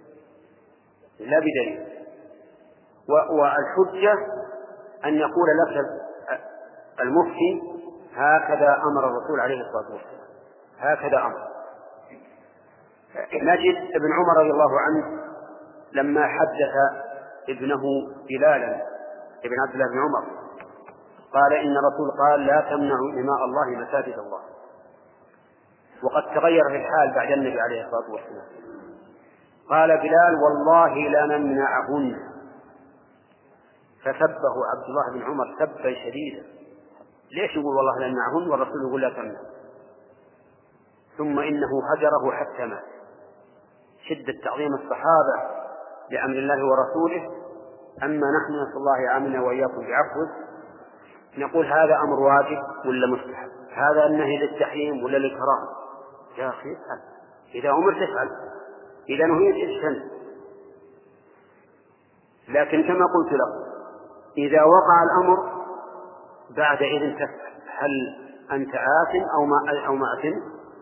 والحجة أن يقول لك المفتي هكذا أمر الرسول عليه الصلاة والسلام، هكذا أمر. نجد ابن عمر رضي الله عنه لما حدث ابنه بلالا ابن عبد الله بن عمر قال إن الرسول قال لا تمنعوا إماء الله مساجد الله. وقد تغير في الحال بعد النبي عليه الصلاة والسلام. قال بلال والله لا نمنعهن، فسبه عبد الله بن عمر سبا شديدا. ليش يقول والله لا نمنعهن والرسول يقول لا تمنع؟ ثم إنه هجره حتى مات. شدة تعظيم الصحابة لأمر الله ورسوله. أما نحن نسأل الله يعاملنا وإياكم بعفوه نقول هذا أمر واجب ولا مستحب، هذا النهي للتحريم ولا للكراهة. يا أخي افعل، إذا أمرت افعل، إذا نهيت اجتنب. لكن كما قلت لكم إذا وقع الأمر بعد إذن تسأل هل أنت آثم أو ما آثم،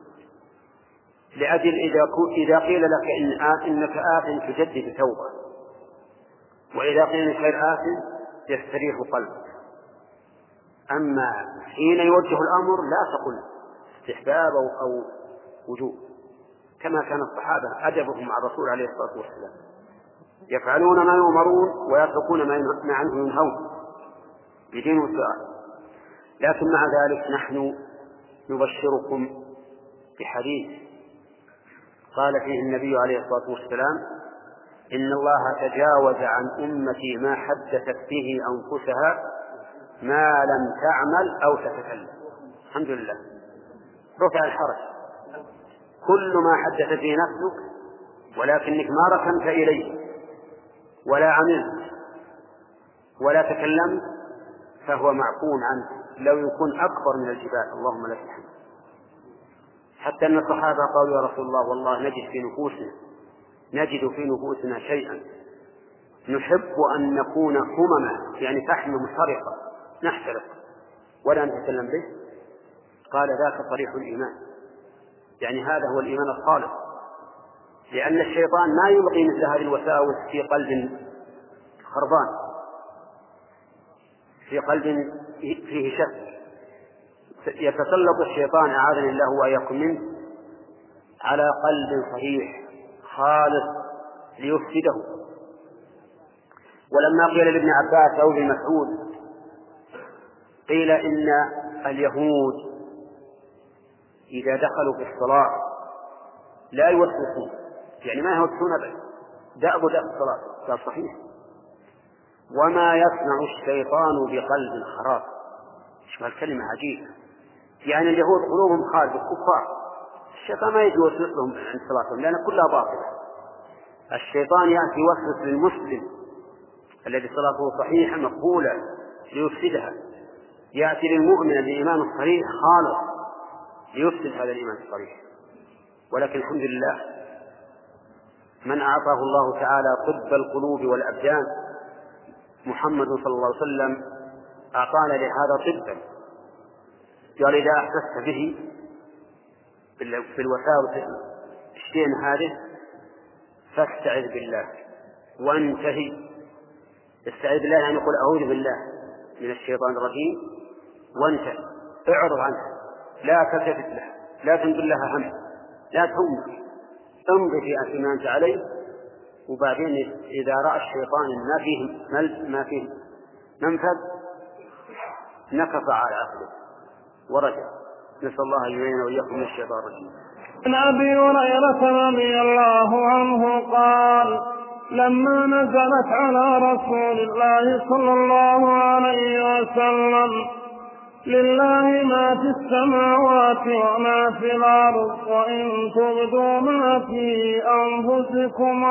لأجل إذا قيل لك إنك آثم تجدد توبة، وإذا قيل إنك غير آثم يستريح قلبك. أما حين يوجه الأمر لا تقل استحباب أو وجوب، كما كان الصحابة أدبهم مع الرسول عليه الصلاة والسلام، يفعلون ما يؤمرون ويتركون ما عنه ينهون بدين وسؤال. لكن مع ذلك نحن نبشركم بحديث قال فيه النبي عليه الصلاة والسلام إن الله تجاوز عن أمتي ما حدثت به أنفسها ما لم تعمل أو تتكلم. الحمد لله، رفع الحرج. كل ما حدثت به نفسك ولكنك ما ركنت إليه ولا عملت ولا تكلمت فهو معفو عنه لو يكون أكبر من الجبال. اللهم لك الحمد. حتى أن الصحابة قالوا يا رسول الله والله نجد في نفوسنا شيئا نحب أن نكون همما، يعني فحم محترقة نحترق ولا نتكلم به. قال ذاك صريح الإيمان، يعني هذا هو الإيمان الخالص، لأن الشيطان ما يلقي مثل هذه الوساوس في قلب خربان، في قلب فيه شك. يتسلط الشيطان أعاذني الله وإياكم منه على قلب صحيح خالص ليفسده. ولما قيل لابن عباس أو ابن مسعود قيل إن اليهود إذا دخلوا في الصلاة لا يوسوسون، يعني ما يوسوسون دأبوا الصلاة. قال صحيح، وما يصنع الشيطان بقلب خراب. شوف الكلمة عجيبة، يعني اليهود قلوبهم خارج الكفار، الشيطان ما يجي يوسوس لهم عند صلاتهم لأن كلها باطلة. الشيطان يأتي يوسوس للمسلم الذي صلاته صحيحة مقبولة ليفسدها، يأتي للمؤمن الإيمان الصريح خالص ليفسد هذا الإيمان الصريح. ولكن الحمد لله من أعطاه الله تعالى طب القلوب والأبدان محمد صلى الله عليه وسلم أعطانا لهذا طبا، قال إذا أحسست به في الوساوس الشيء هذه فاستعذ بالله وانتهي. استعذ بالله يعني يقول أعوذ بالله من الشيطان الرجيم وانتهي، اعرض عنه، لا تلتفت له، لا تنزل لها هم، لا تهمك، امضي في ما أنت عليه. وبعدين إذا رأى الشيطان ما فيه منفذ نكص على عقله ورجع. نسأل الله أن يعيننا وإياكم من الشيطان الرجيم. عن أبي هريرة رضي الله عنه قال لما نزلت على رسول الله صلى الله عليه وسلم لله ما في السماوات وما في الأرض وإن تبدوا ما في أنفسكم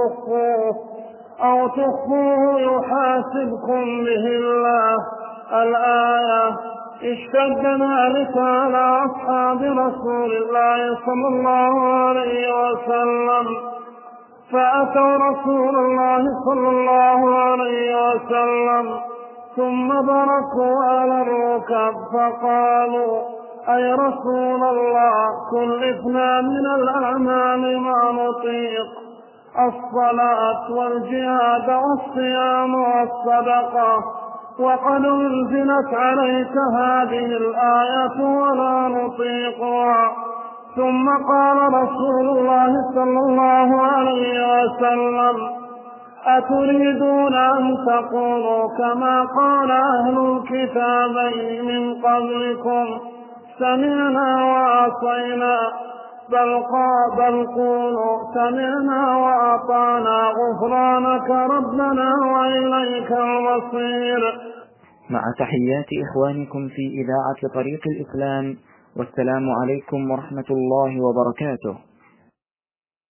أو تخفوه يحاسبكم به الله الآية، اشتد ذلك على أصحاب رسول الله صلى الله عليه وسلم فأتوا رسول الله صلى الله عليه وسلم ثم بركوا على الركب فقالوا أي رسول الله كلفنا من الأعمال ما نطيق، الصلاة والجهاد والصيام والصدقة، وقد أنزلت عليك هذه الآية ولا نطيقها. ثم قال رسول الله صلى الله عليه وسلم أتريدون أن تقولوا كما قال أهل الكتابين من قبلكم سمعنا وعصينا، بل قولوا سمعنا وأطعنا غفرانك ربنا وإليك المصير. مع تحيات إخوانكم في إذاعة طريق الإسلام، والسلام عليكم ورحمة الله وبركاته.